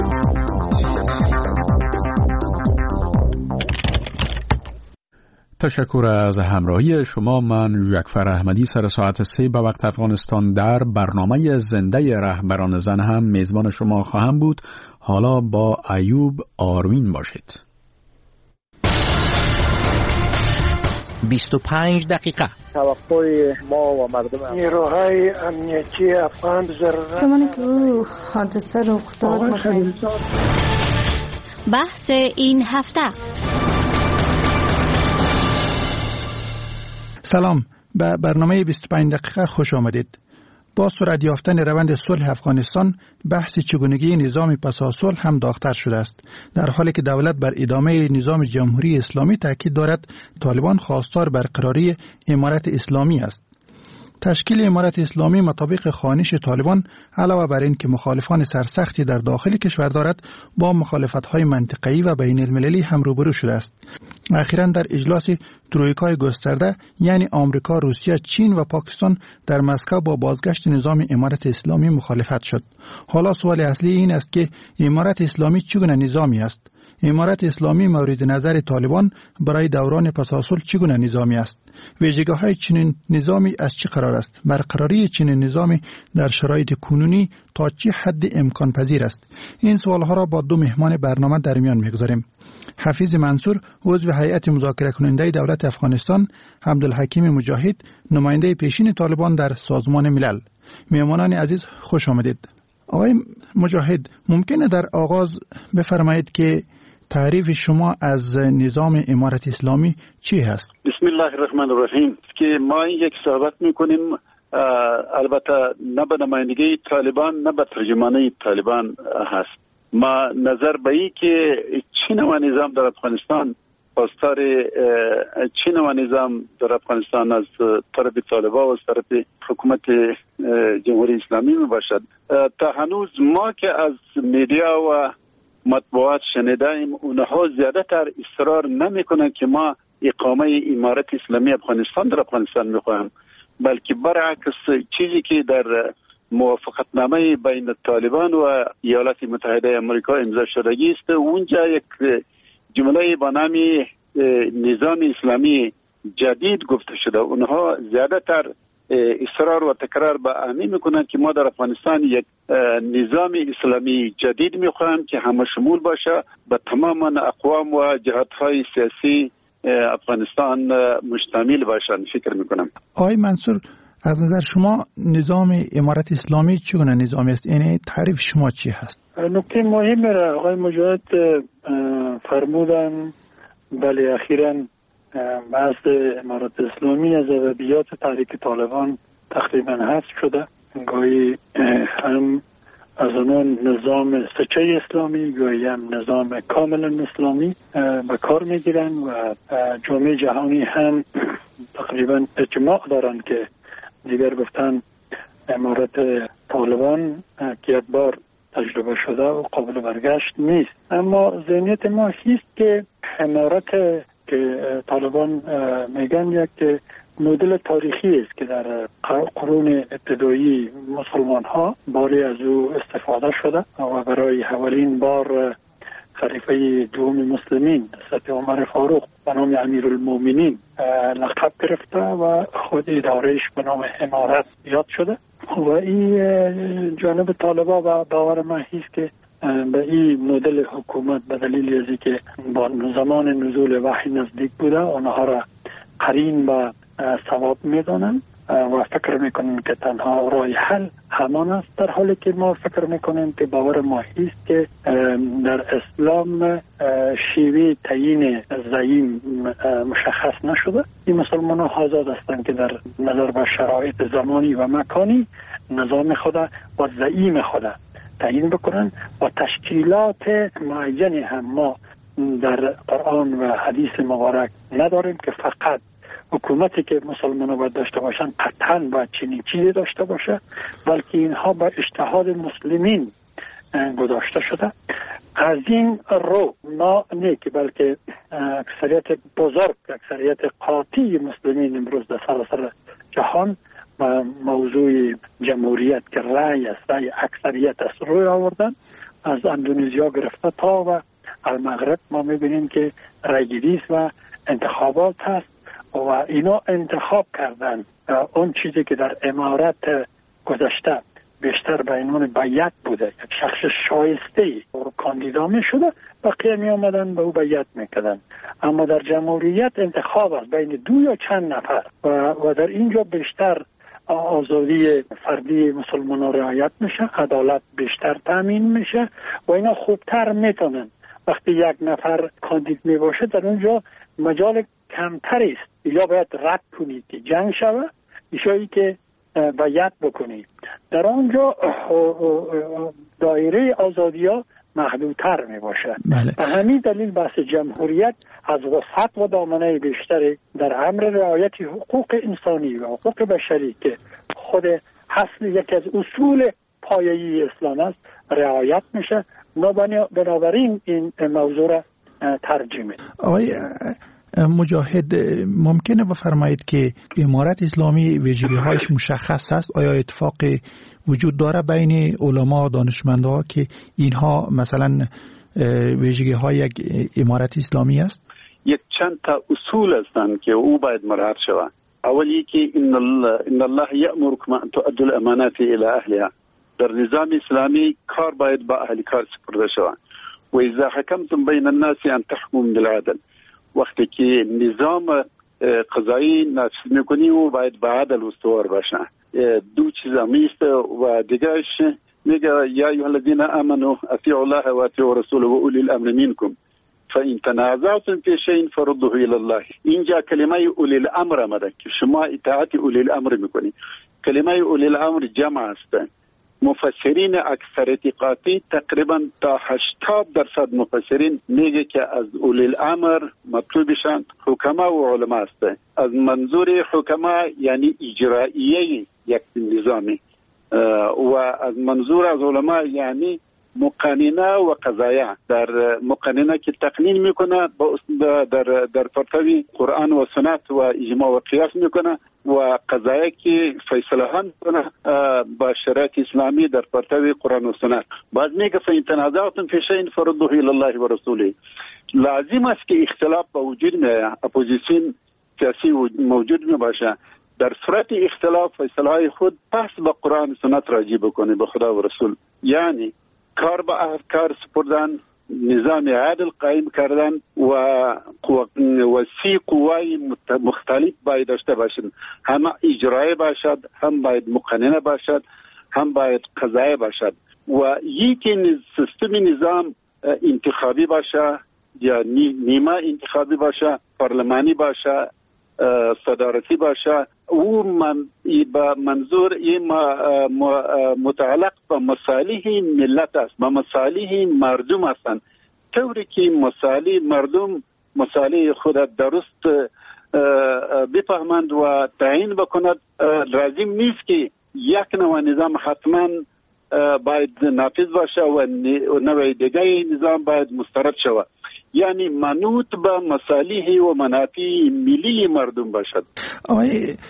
تشکر از همراهی شما. من جعفر احمدی سر ساعت سه به وقت افغانستان در برنامه زنده رهبران زن هم میزبان شما خواهم بود. حالا با ایوب آروین باشید. بیست و پنج دقیقه. توقع ما و مردم نیروهای امنیتی افغان ضرورت زمانی که او حادثه رخ داد. بحث این هفته. سلام، به برنامه بیست و پنج دقیقه خوش آمدید. با سرعت یافتن روند صلح افغانستان، بحث چگونگی نظام پس از صلح هم داغ‌تر شده است. در حالی که دولت بر ادامه نظام جمهوری اسلامی تاکید دارد، طالبان خواستار برقراری امارت اسلامی است. تشکیل امارت اسلامی مطابق خواهش طالبان علاوه بر این که مخالفان سرسختی در داخل کشور دارد، با مخالفت‌های منطقه‌ای و بین المللی هم روبرو شده است. اخیراً در اجلاس ترویکای گسترده یعنی آمریکا، روسیه، چین و پاکستان در مسکو با بازگشت نظام امارت اسلامی مخالفت شد. حالا سوال اصلی این است که امارت اسلامی چگونه نظامی است؟ امارت اسلامی مورد نظر طالبان برای دوران پس از صلح چگونه نظامی است؟ ویژگی‌های چنین نظامی از چه قرار است؟ برقراری چنین نظامی در شرایط کنونی تا چه حد امکان پذیر است؟ این سوالها را با دو مهمان برنامه در میان می‌گذاریم. حفیظ منصور، عضو هیئت مذاکره کننده دولت افغانستان، عبدالحکیم مجاهد، نماینده پیشین طالبان در سازمان ملل. مهمانان عزیز خوش آمدید. آقای مجاهد، ممکنه در آغاز بفرمایید که تعریف شما از نظام امارت اسلامی چی هست؟ بسم الله الرحمن الرحیم. که ما یک صحبت میکنیم، البته نه به نمایندگی طالبان نه به ترجمانه طالبان هست. ما نظر به این که چین و نظام در افغانستان پاسدار چین و نظام در افغانستان از طرف طالبان و از طرف حکومت جمهوری اسلامی می باشد. تا هنوز ما که از میدیا و مطبوعات شنیدیم اونها زیاده تر اصرار نمی کنند که ما اقامه امارت اسلامی افغانستان در افغانستان می خواهیم، بلکه برعکس چیزی که در موافقتنامه بین طالبان و ایالات متحده آمریکا امضا شدگی است، اونجا یک جمله با نام نظام اسلامی جدید گفته شده. اونها زیاده تر اصرار و تکرار به همین میکنند که ما در افغانستان یک نظام اسلامی جدید میخواهیم که همه شمول باشه، به تمام اقوام و جهاتهای سیاسی افغانستان مشتمل باشند. فکر میکنم. آقای منصور، از نظر شما نظام امارت اسلامی چگونه نظامی است؟ یعنی تعریف شما چی هست؟ نکته مهم را آقای مجاهد فرمودن. بله، اخیراً بحث امارت اسلامی از ادبیات تحریک طالبان تقریبا حذف شده. گاهی هم از آن نظام سچه اسلامی، گاهی هم نظام کاملا اسلامی به کار میگیرن و جامعه جهانی هم تقریبا اجماع دارن که دیگر گفتن امارت طالبان که یک بار تجربه شده و قابل برگشت نیست. اما ذهنیت ما هست که امارت که طالبان میگن یک مدل تاریخی است که در قرون ابتدایی مسلمان ها باری از او استفاده شده و برای اولین بار خلیفه دوم مسلمین حضرت عمر فاروق به نام امیرالمومنین لقب گرفته و خود ادارهش به نام امارت یاد شده و این جانب طالبان و باور ما هست که به این مدل حکومت به دلیل ازی که با زمان نزول وحی نزدیک بوده آنها را قرین و ثواب میدانند و فکر میکنیم که تنها راه حل همان است، در حالی که ما فکر میکنیم که باور ما هست که در اسلام شیوه تعیین زعیم مشخص نشده. این مسلمان ها آزاد هستند که در نظر به شرایط زمانی و مکانی نظام خود و زعیم خود تعیین بکنن و تشکیلات معینی هم ما در قرآن و حدیث مبارک نداریم که فقط حکومتی که مسلمان ها باید داشته باشن قطعا باید چنین چیزی داشته باشه، بلکه اینها با اجتهاد مسلمین گذاشته شده. از این رو ما نه که بلکه اکثریت بزرگ، اکثریت قاطعی مسلمین امروز در سراسر جهان و موضوع جمهوریت که رأی است، رأی اکثریت است، روی آوردن. از اندونزیا گرفته تا و المغرب ما میبینیم که رأیگیری و انتخابات هست و اینا انتخاب کردن اون چیزی که در امارت گذشته بیشتر به عنوان بیعت بوده، یک شخص شایسته و کاندیدا می شده، بقیه می آمدن به او بیعت میکردن. اما در جمهوریت انتخاب است بین دو یا چند نفر و, و در اینجا بیشتر آزادی فردی مسلمان ها رعایت میشه، عدالت بیشتر تامین میشه و اینا خوبتر میتونن. وقتی یک نفر کاندید می باشه در اونجا مجال کمتری است، یا باید رد کنید که جنگ شوه ایشایی که بیعت بکنید. در آنجا دایره آزادی ها محدودتر می باشه. بله. به همین دلیل بحث جمهوریت از وسعت و دامنه بیشتری در امر رعایت حقوق انسانی و حقوق بشری که خود اصل یکی از اصول پایه‌ای اسلام است رعایت میشه. بنابراین این موضوع را ترجمه. آقای مجاهد، ممکنه بفرمایید که امارت اسلامی ویژگی‌هایش مشخص است؟ آیا اتفاق وجود داره بین علما و دانشمندان که اینها مثلا ویژگی‌های یک امارت اسلامی است؟ یک چند تا اصول هستند که او باید مراعات شود. اولی که ان الله ان الله یأمرکم ان تؤدوا الامانات الی اهلها. در نظام اسلامی کار باید با اهل کار سپرده شود. و اذا حکمتم بین الناس ان تحكموا بالعدل. وقتی که نظام قضایی نافذ میکنی و باید به عدل استوار باشه. دو چیزا میست و دیگرش میگه یا ایها الذین آمنوا اطیعوا الله و اطیعوا رسوله و اولی الامر منکم فان تنازعتم فی شیء فردوه الی الله. اینجا کلمه اولی الامر آمده که شما اطاعت اولی الامر میکنی. کلمه اولی الامر جمع است. مفسرین اکثریت قاطی تقریبا تا هشتاد درصد مفسرین میگه که از اولی الامر مطلوبشان حکما و علما است. از منظور حکما یعنی اجرائیه یک نظامی و از منظور از علما یعنی مقننه و قضایه. در مقننه که تقنین میکنه در در پرتوی قرآن و سنت و اجماع و قیاس میکنه و قضایه که فیصله ها میکنه با شریعت اسلامی در پرتوی قرآن و سنت. بعد میگه فإن تنازعتم فی شیء فردوه الی الله و رسوله. لازم است که اختلاف با وجود میاد، اپوزیسیون سیاسی موجود می باشه. در صورت اختلاف فیصله های خود پس با قرآن و سنت راجع بکنه به خدا و رسول. یعنی کار با افکار سپردن، نظام عادل قائم کردن و و سی قوای مختلف باید داشته باشند. هم اجرایی باشد، هم باید مقننه باشد، هم باید قضایی باشد و یکی سیستم نظام انتخابی باشه یا نیمه انتخابی باشه، پارلمانی باشه، صدارتی باشه. او من با منظور این متعلق به مصالح ملت است، به مصالح مردم هستند. طوری که مصالح مردم مصالح خود درست بفهمند و تعیین بکند. لازم نیست که یک نوع نظام حتما باید نافذ باشه و نوع دیگه نظام باید مسترد شود. یعنی منوط به مصالح و منافع ملی مردم باشد. آقای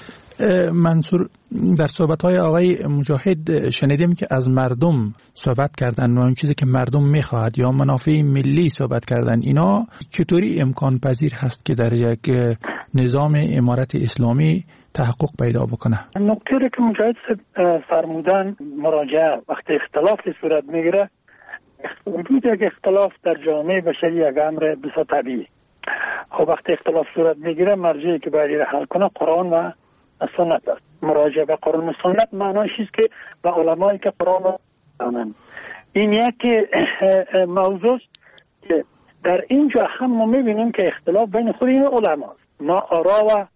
منصور، در صحبت‌های آقای مجاهد شنیدیم که از مردم صحبت کردن و اون چیزی که مردم می‌خواهد یا منافع ملی صحبت کردن. اینا چطوری امکان پذیر هست که در یک نظام امارت اسلامی تحقق پیدا بکنه؟ نکته که مجاهد فرمودن مراجعه وقتی اختلافی صورت میگیره، وجود یک اختلاف در جامعه بشری یک امر بسیار طبیعی. خب وقتی اختلاف صورت میگیره مرجعی که باید حل کنه قرآن و سنت است. مراجعه به قرآن و سنت معناش است که به علمایی که قرآن را دانند. این یک موضوع که در اینجا هم ما میبینیم که اختلاف بین خود این علماست. ما آرا و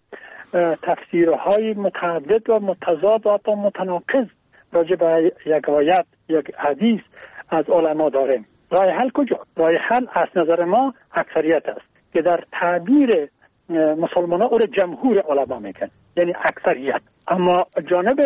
تفسیرهای متعدد و متضاد و حتی متناقض راجع به یک آیت یک حدیث از علما داریم. راه حل کجا؟ راه حل از نظر ما اکثریت است که در تعبیر مسلمان ها او را جمهور علما میگن، یعنی اکثریت. اما جانب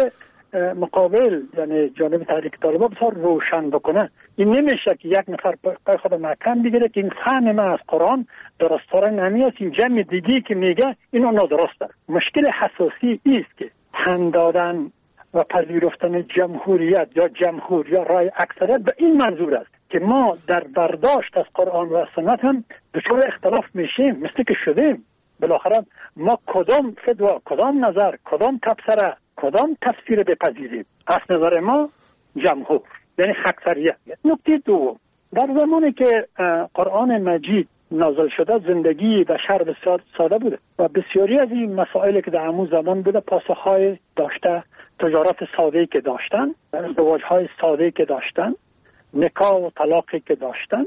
مقابل یعنی جانب تحریک طالبان بسیار روشن بکنه. این نمیشه که یک نفر پای خود محکم بگیره که این فهم ما از قرآن درست تر نمیاد، این جمع دیگی که میگه اینو نادرسته. مشکل حساسی است که تن دادن و پذیرفتن جمهوریت یا جمهور یا رای اکثریت به این منظور است که ما در برداشت از قرآن و سنت هم دچار اختلاف میشیم، مثل که شدیم. بالاخره ما کدام فتوا، کدام نظر، کدام تفسیر، کدام تفسیر بپذیریم؟ از نظر ما جمهور یعنی اکثریت. نکته دوم، در زمانی که قرآن مجید نازل شده زندگی بشر بسیار ساده بوده و بسیاری از این مسائلی که در همون زمان بوده پاسخهای داشته، تجارت ساده‌ای که داشتن، ازدواج‌های ساده‌ای که داشتن، نکاح و طلاقی که داشتن،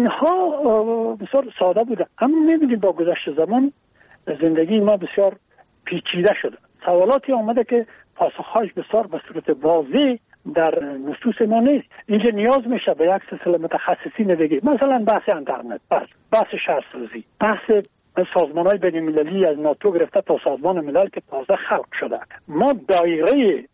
اینها بسیار ساده بوده. اما می‌بینید با گذشت زمان زندگی ما بسیار پیچیده شده. سوالاتی آمده که پاسخهاش بسیار به صورت واضح در نصوص ما نیست. اینجا نیاز میشه به یک سلسله متخصصین دیگه، مثلا بحث اینترنت، بحث بحث شهرسازی، بحث سازمان‌های بین‌المللی از ناتو گرفته تا سازمان ملل که تازه خلق شده. ما دایره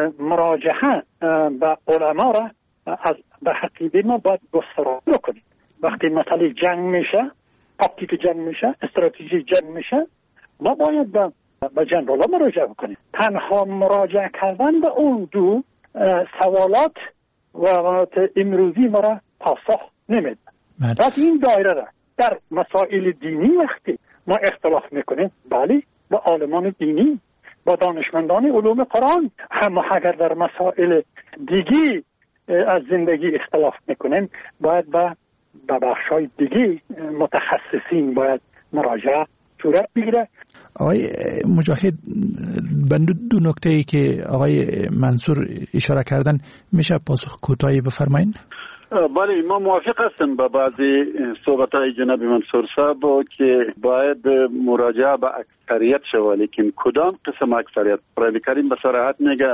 مراجعه به علما را از به حقیقی ما باید گسترده کنیم. وقتی مسئله جنگ میشه، تاکتیک جنگ میشه، استراتژی جنگ میشه، ما باید به به جنرالا مراجعه کنیم. تنها مراجعه کردن به اون دو سوالات و امروزی ما را پاسخ نمیده. پس این دایره را در مسائل دینی وقتی ما اختلاف میکنیم، بله با عالمان دینی، با دانشمندان علوم قرآن، اما اگر در مسائل دیگی از زندگی اختلاف میکنیم باید با به بخشای دیگی متخصصین باید مراجعه صورت بگیره. آقای مجاهد، بند دو نکته ای که آقای منصور اشاره کردن میشه پاسخ کوتاهی بفرمایید؟ بله، ما موافق هستم با بعضی صحبت‌های جناب منصور صاحب که باید مراجعه به اکثریت شود، لیکن کدام قسم اکثریت؟ قرآن کریم به صراحت میگه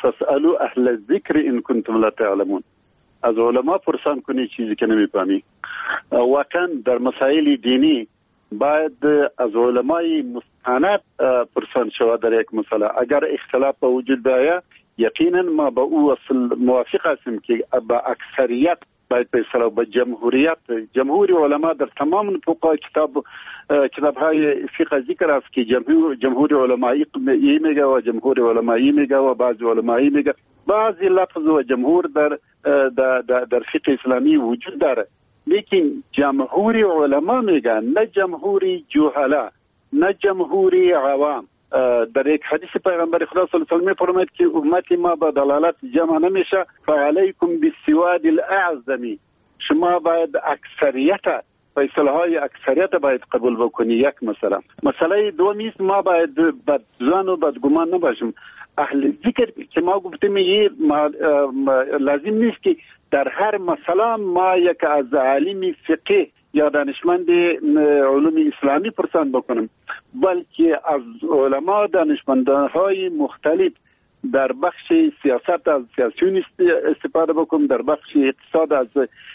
فاسألوا اهل الذکر ان کنتم لا تعلمون. از علما پرسان کنی چیزی که نمیفهمی. واقعا در مسائل دینی باید از علمای مستند پرسان شود در یک مسئله. اگر اختلاف وجود بیاید یقینا ما با او اصل موافق هستیم که با اکثریت باید فیصله با جمهوریت. جمهوری علما در تمام فقهای کتاب کتاب های فقه ذکر است که جمهور جمهوری علمایی میگه و جمهوری علمایی میگه و بعضی علمایی میگه. بعضی لفظ و جمهور در در در فقه اسلامی وجود داره، لیکن جمهوری علما میگن، نه جمهوری جهلا، نه جمهوری عوام. در یک حدیث پیغمبر خدا صلی الله علیه و آله میفرماید که امت ما با دلالت جمع نمیشه، فعلیکم بالسواد الاعظم. شما باید اکثریت فیصله های اکثریت باید قبول بکنی. یک مثلا مسئله دومی است، ما باید بدظن و بدگمان نباشیم. اهل ذکر که ما گفتیم یه لازم نیست که در هر مسئله ما یک از عالم فقه یا دانشمند علوم اسلامی پرسان بکنم، بلکه از علما دانشمندهای مختلف در بخش سیاست از سیاسیون استفاده بکنم، در بخش اقتصاد از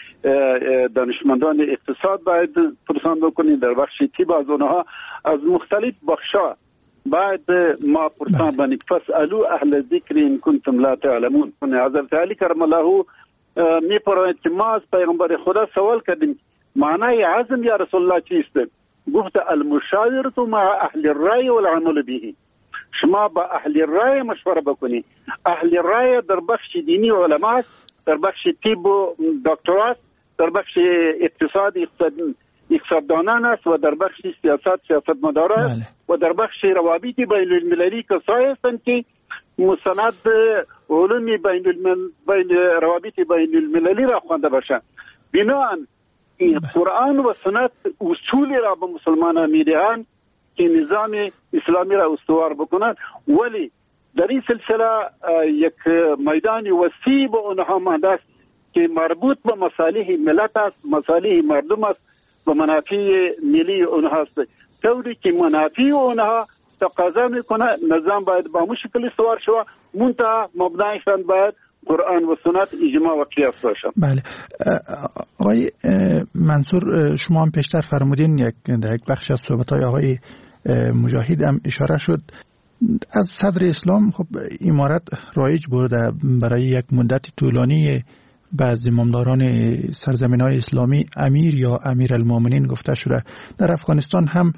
دانشمندان اقتصاد باید پرسان بکنیم، در بخش طب از اونها از مختلف بخشا باید ما پرسان بکنیم. فاسألوا اهل ذکر ان کنتم لا تعلمون. حضرت علی کرم الله می‌فرماید که ما از پیغمبر خدا سوال کردیم معنای عزم یا رسول الله چیست؟ گفت المشاورة مع اهل الرأی والعمل به. شما با اهل رأی مشوره بکنی. اهل رأی در بخش دینی علما، در بخش طب و دکترات، در بخش اقتصاد اقتصاددانان است و در بخش سیاست سیاستمداران است و در بخش روابط بین المللی کسایی هستند که مستند علوم بین بین روابط بین المللی را خوانده باشند. بنابراین قرآن و سنت اصولی را به مسلمانان میدهند که نظام اسلامی را استوار بکنند، ولی در این سلسله یک میدان وسیع به اونها مانده است که مربوط به مصالح ملت است، مصالح مردم است و منافع ملی اونها است، طوری که منافع اونها تقاضا میکنه نظام باید با مشکل استوار شود، منتها مبنایشان باید قرآن و سنت اجماع و قیاس باشه. بله آقای منصور، شما هم پیشتر فرمودین یک در یک بخش از صحبت‌های آقای مجاهد هم اشاره شد، از صدر اسلام خب امارت رایج بوده برای یک مدت طولانی بعضی امامداران سرزمین‌های اسلامی امیر یا امیر المؤمنین گفته شده. در افغانستان هم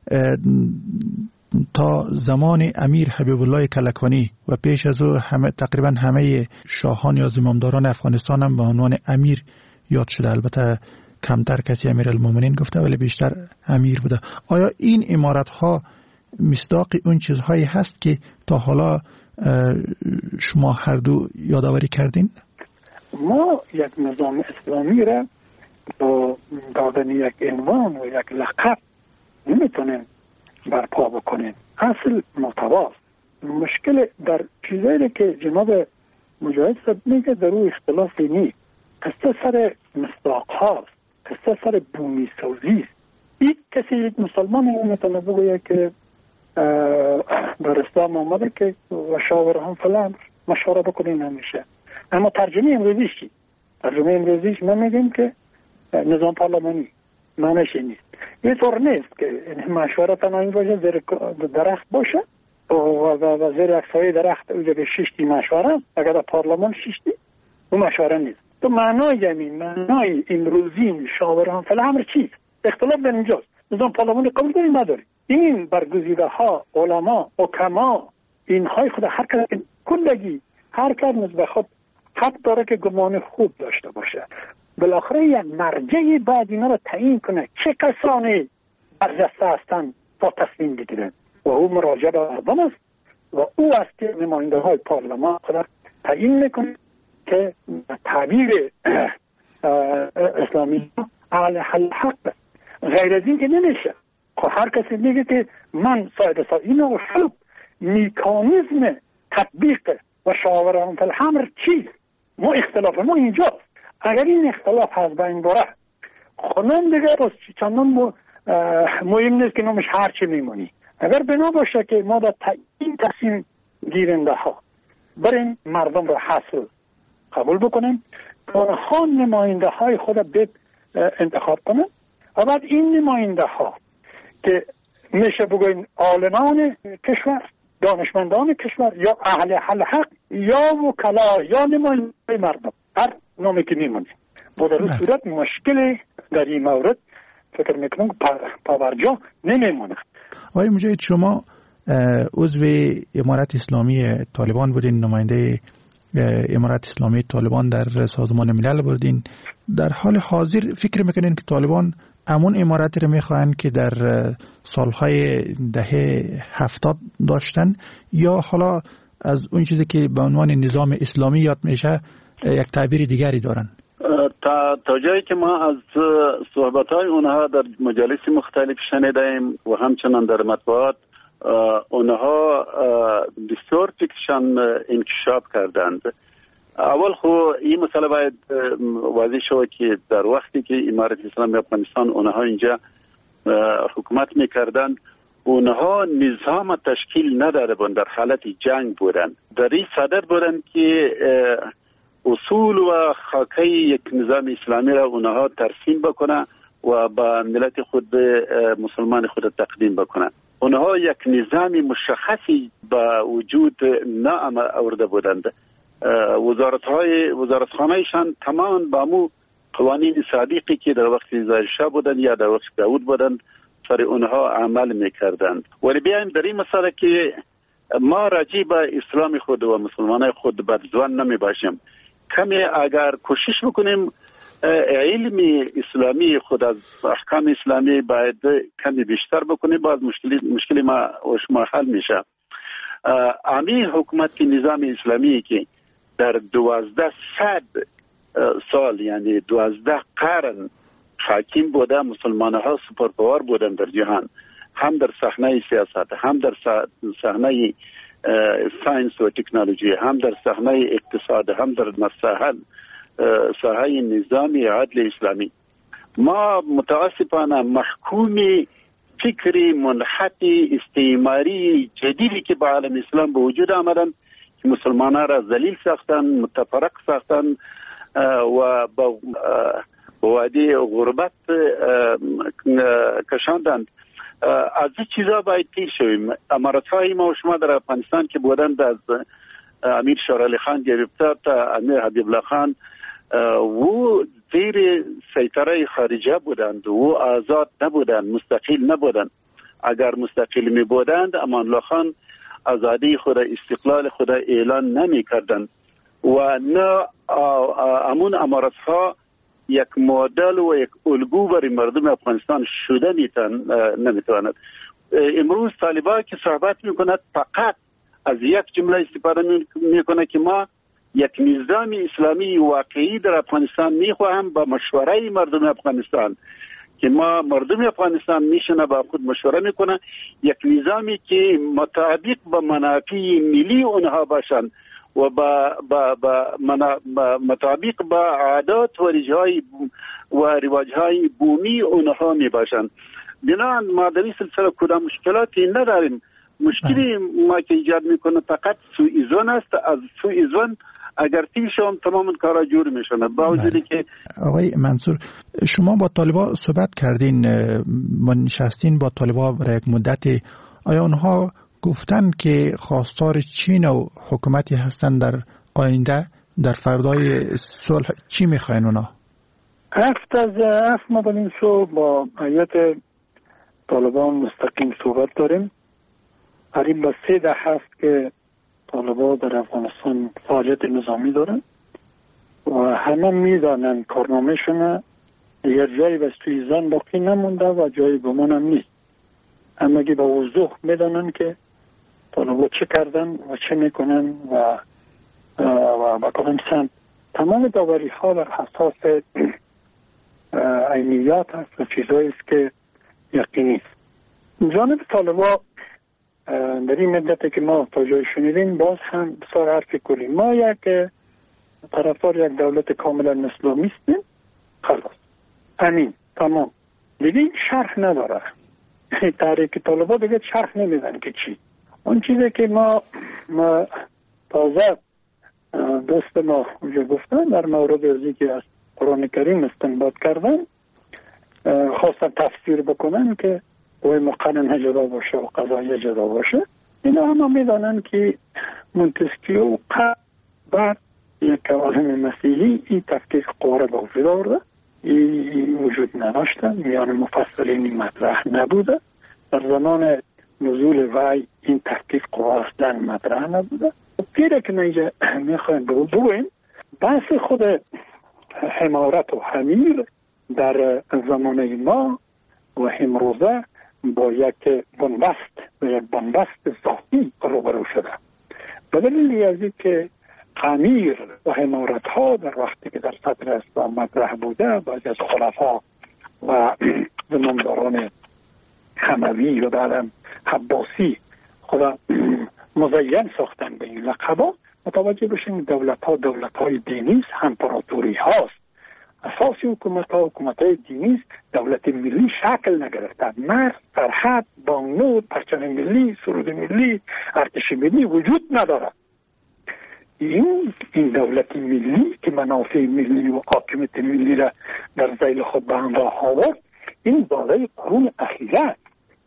تا زمان امیر حبیب الله کلکانی و پیش از او همه تقریبا همه شاهان یا زمامداران افغانستان هم به عنوان امیر یاد شده. البته کمتر کسی امیر المؤمنین گفته ولی بیشتر امیر بوده. آیا این امارت ها مصداق اون چیزهایی هست که تا حالا شما هر دو یادآوری کردین؟ ما یک نظام اسلامی را با دادن یک عنوان و یک لقب نمیتونیم برپا بکنیم. اصل محتواست. مشکل در چیزایی که جناب مجاهد صاحب میگه در او اختلافی نیست. قصه سر مصداق هاست، قصه سر بومی سازی است. این کسی یک مسلمان نمیتونه بگویه که در اسلام آمده که و شاورهم فلان مشوره بکنین نمیشه. اما ترجمه امروزیش چی؟ ترجمه امروزیش ما میگیم که نظام پارلمانی معنیش نیست. یه طور نیست که مشوره تنهایی باشه زیر درخت باشه و زیر اکسای درخت اوجه به ششتی مشوره، اگر در پارلمان ششتی اون مشوره نیست. تو معنای یمین معنای امروزی شاوران فلان چیست؟ اختلاف در اینجاست. نظام پارلمانی قبول داریم نداریم. این برگزیده ها علما حکما اینهای خود هر کس کلگی هر کس نسبت خود حق داره که گمان خوب داشته باشه. بالاخره یک مرجعی باید اینا رو تعیین کنه چه کسانی برجسته هستند تا تصمیم بگیرن و او مراجعه به مردم است و او است که نماینده های پارلمان خود تعیین میکنه که تعبیر اسلامی اهل حل حق است. غیر از این که نمیشه. خب هر کسی میگه که من صاحب صاحب اینا و شب میکانیزم تطبیق و شاوران فی الامر چیست؟ ما اختلاف ما اینجاست. اگر این اختلاف هست با این باره خونم دیگه باز چندان مهم نیست که نامش هرچی میمونی. اگر بنا باشه که ما در این تصمیم گیرنده ها بریم مردم رو حاصل قبول بکنیم، اونها نماینده های خود به انتخاب کنن و بعد این نماینده ها که میشه بگوین عالمان کشور، دانشمندان کشور یا اهل حق یا وکلا یا نماینده مردم، هر نامی که میمونه با در صورت مشکلی در این مورد فکر میکنم پاورجا نمیمونه. آقای مجاهد، شما عضو امارت اسلامی طالبان بودین، نماینده امارت اسلامی طالبان در سازمان ملل بودین. در حال حاضر فکر میکنین که طالبان همون امارتی رو میخواین که در سالهای دهه هفتاد داشتن، یا حالا از اون چیزی که به عنوان نظام اسلامی یاد میشه یک تعبیر دیگری دارن؟ تا, تا جایی که ما از صحبت‌های اونها در مجالس مختلف شنیدیم و همچنان در مطبوعات، اونها بسیار فکرشان انکشاف کردند. اول خو این مسئله باید واضح شود که در وقتی که امارت اسلامی افغانستان اونها اینجا حکومت میکردند، اونها نظام تشکیل نداده بودند، در حالت جنگ بودند، در این صدد بودند که اصول و خاکه یک نظام اسلامی را اونها ترسیم بکنه و با ملت خود مسلمان خود تقدیم بکنه. اونها یک نظام مشخصی با وجود نه آورده بودند. وزارت‌های وزارتخانه‌شان تمام با مو قوانین سابقی که در وقت ظاهر شاه بودند یا در وقت داود بودند سر اونها عمل میکردند. ولی بیایم در این مسئله که ما راجع به اسلام خود و مسلمانای خود بدزوان نمی باشیم. کمی اگر کوشش بکنیم علم اسلامی خود از احکام اسلامی باید کمی بیشتر بکنیم، باز مشکلی مشکلی ما و شما حل میشه. امی حکومت نظام اسلامی که در دوازده صد سال یعنی دوازده قرن حاکم بوده، مسلمان ها سوپرپاور بودن در جهان، هم در صحنه سیاست، هم در صحنه ساینس و تکنولوژی، هم در صحنه اقتصاد، هم در مساحه ساحه نظامی عدل اسلامی. ما متاسفانه محکوم فکری منحط استعماری جدیدی که با عالم اسلام به وجود آمدن که مسلمانان را ذلیل ساختن، متفرق ساختن و با وادی غربت کشاندند. از این چیزا باید پیر شویم. امارت‌های ما و شما در افغانستان که بودند، از امیر شورعلی خان گرفته تا امیر حبیب الله خان، و زیر سیطره خارجه بودند و آزاد نبودند، مستقل نبودند. اگر مستقل می بودند امان الله خان آزادی خود، استقلال خود اعلان نمی کردند و نه امون امارت‌ها یک مدل و یک الگو برای مردم افغانستان شده نمیتواند. امروز طالبان که صحبت میکند فقط از یک جمله استفاده میکنه که ما یک نظام اسلامی واقعی در افغانستان میخواهم با مشوره مردم افغانستان، که ما مردم افغانستان میشنه با خود مشوره میکنه، یک نظامی که مطابق با منافع ملی اونها باشند و با با با مطابق با عادات و رجهای و رواجهای بومی اونها می باشند. بنابراین ما در این سلسله کدام مشکلاتی نداریم. مشکلی ما که ایجاد میکنه فقط سوء ظن است. از سوء ظن اگر تیر شوم تمام کارا جور میشونه. با وجودی که آقای منصور، شما با طالبان صحبت کردین، نشستین با طالبان برای یک مدتی، آیا اونها گفتن که خواستار چین و حکومتی هستن در آینده، در فردای صلح؟ چی میخواین اونا؟ هفت از هفت ما بلین شو با هیئت طالبان مستقیم صحبت داریم. قریب با سه ده هفت که طالبان در افغانستان فعالیت نظامی دارن و همه میدانن کارنامه شونه دیگر جایی بس توی زن باقی نمونده و جایی گمان هم نیست. اما که با وضوح میدانن که طالبان چه کردن و چه میکنن و و با کدام سمت. تمام داوری ها در حساس عینیات هست و چیزایی است که یقینی است. جانب طالبان در این مدتی که ما تا جای شنیدیم باز هم بسیار حرف کلی. ما یک طرفدار یک دولت کاملا اسلامی هستیم، خلاص امین تمام، دیگه شرح نداره. تحریک طالبان دیگه شرح نمیدن که چی. اون چیزی که ما, ما تازه دوست ما اونجا گفتن در مورد ازی که از قرآن کریم استنباط کردن، خواستن تفسیر بکنن که وی مقنن جدا باشه و قضایی جدا باشه. اینا همه میدانن که مونتسکیو بعد یک عالم مسیحی این تفکیک قواره به وجود آورده، این وجود نداشته، میان مفسرین مطرح نبوده. در زمان نزول وی این تفکیک قواره اصلا مطرح نبوده. پیره که اینجا میخوایم بگویم بحث خود حمارت و حمیر در زمان ما و امروزه با یک بنبست و یک بنبست ذاتی روبرو شده. به دلیل از که خمیر و حمارت ها در وقتی که در صدر اسلام مطرح بوده، بعضی از خلفا و زمانداران حموی و بعدم عباسی خدا مزین ساختن به این لقبا، متوجه بشین دولت ها دولت های دینی است، امپراتوری هاست. اساسی حکومت ها حکومت های دینی است، دولت ملی شکل نگرفته. مرز، سرحد، بانگنود، پرچم ملی، سرود ملی، ارتش ملی وجود نداره. این این دولت ملی که منافع ملی و حاکمیت ملی را در ذیل خود به همراه آورد، این دارای قرون اخیره.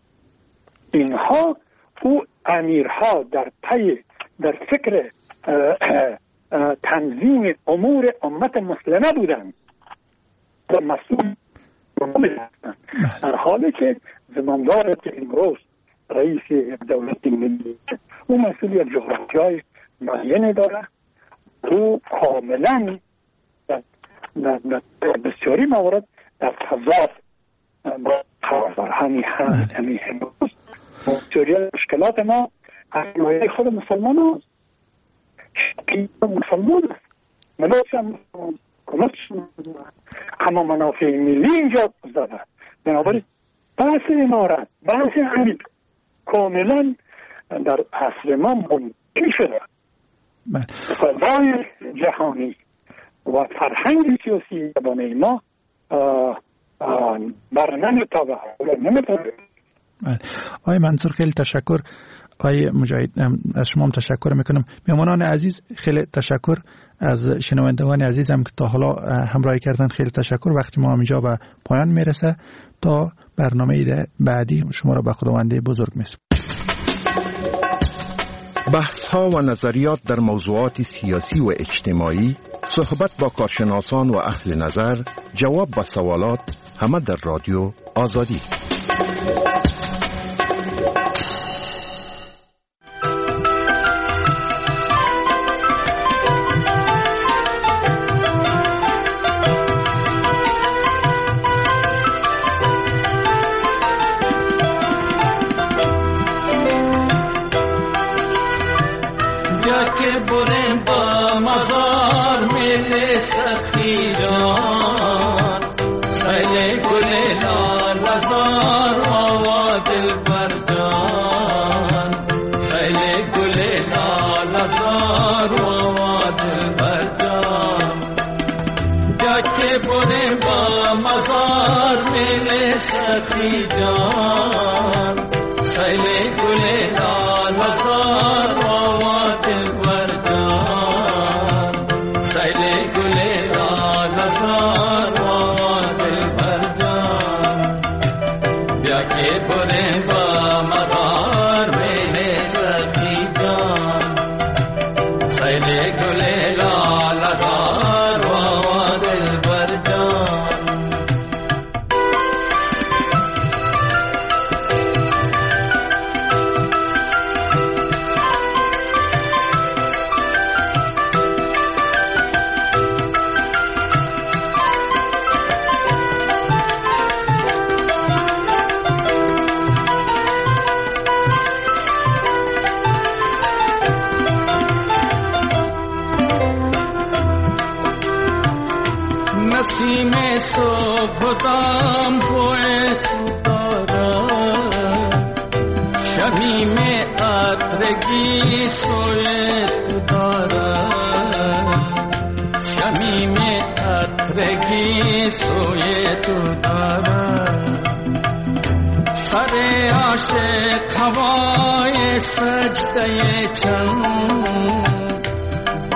اینها او امیرها در پی در فکر اه اه تنظیم امور امت مسلمه بودند و مسئول هستند، در حالی که زماندار که امروز رئیس دولت ملی او مسئولیت جغرافیای معینی داره. او کاملا در بسیاری موارد در تضاد با همین همین امروز بسیاری مشکلات ما از نوعی خود مسلمان هست. مسلمان هست، ملوش هم اما منافع ملی اینجا زده. بنابراین بحث امارت، بحث حمید کاملا در عصر ما ممکن شده. فضای جهانی و فرهنگ سیاسی زبانه ما بر نمیتابه نمیتابه. آقای منصور خیلی تشکر. آقای مجاهد از شما هم تشکر میکنم. میهمانان عزیز خیلی تشکر. از شنوندگان عزیزم که تا حالا همراهی کردن خیلی تشکر. وقتی ما اینجا به پایان میرسه، تا برنامه بعدی شما را به خداوند بزرگ میسپارم. بحث ها و نظریات در موضوعات سیاسی و اجتماعی، صحبت با کارشناسان و اهل نظر، جواب به سوالات، همه در رادیو آزادی.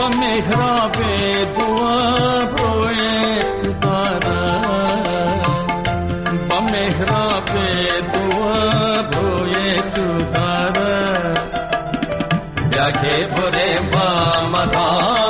با محراب دعا روی تو دارم با محراب دعا روی تو دارم یا که بره با مدار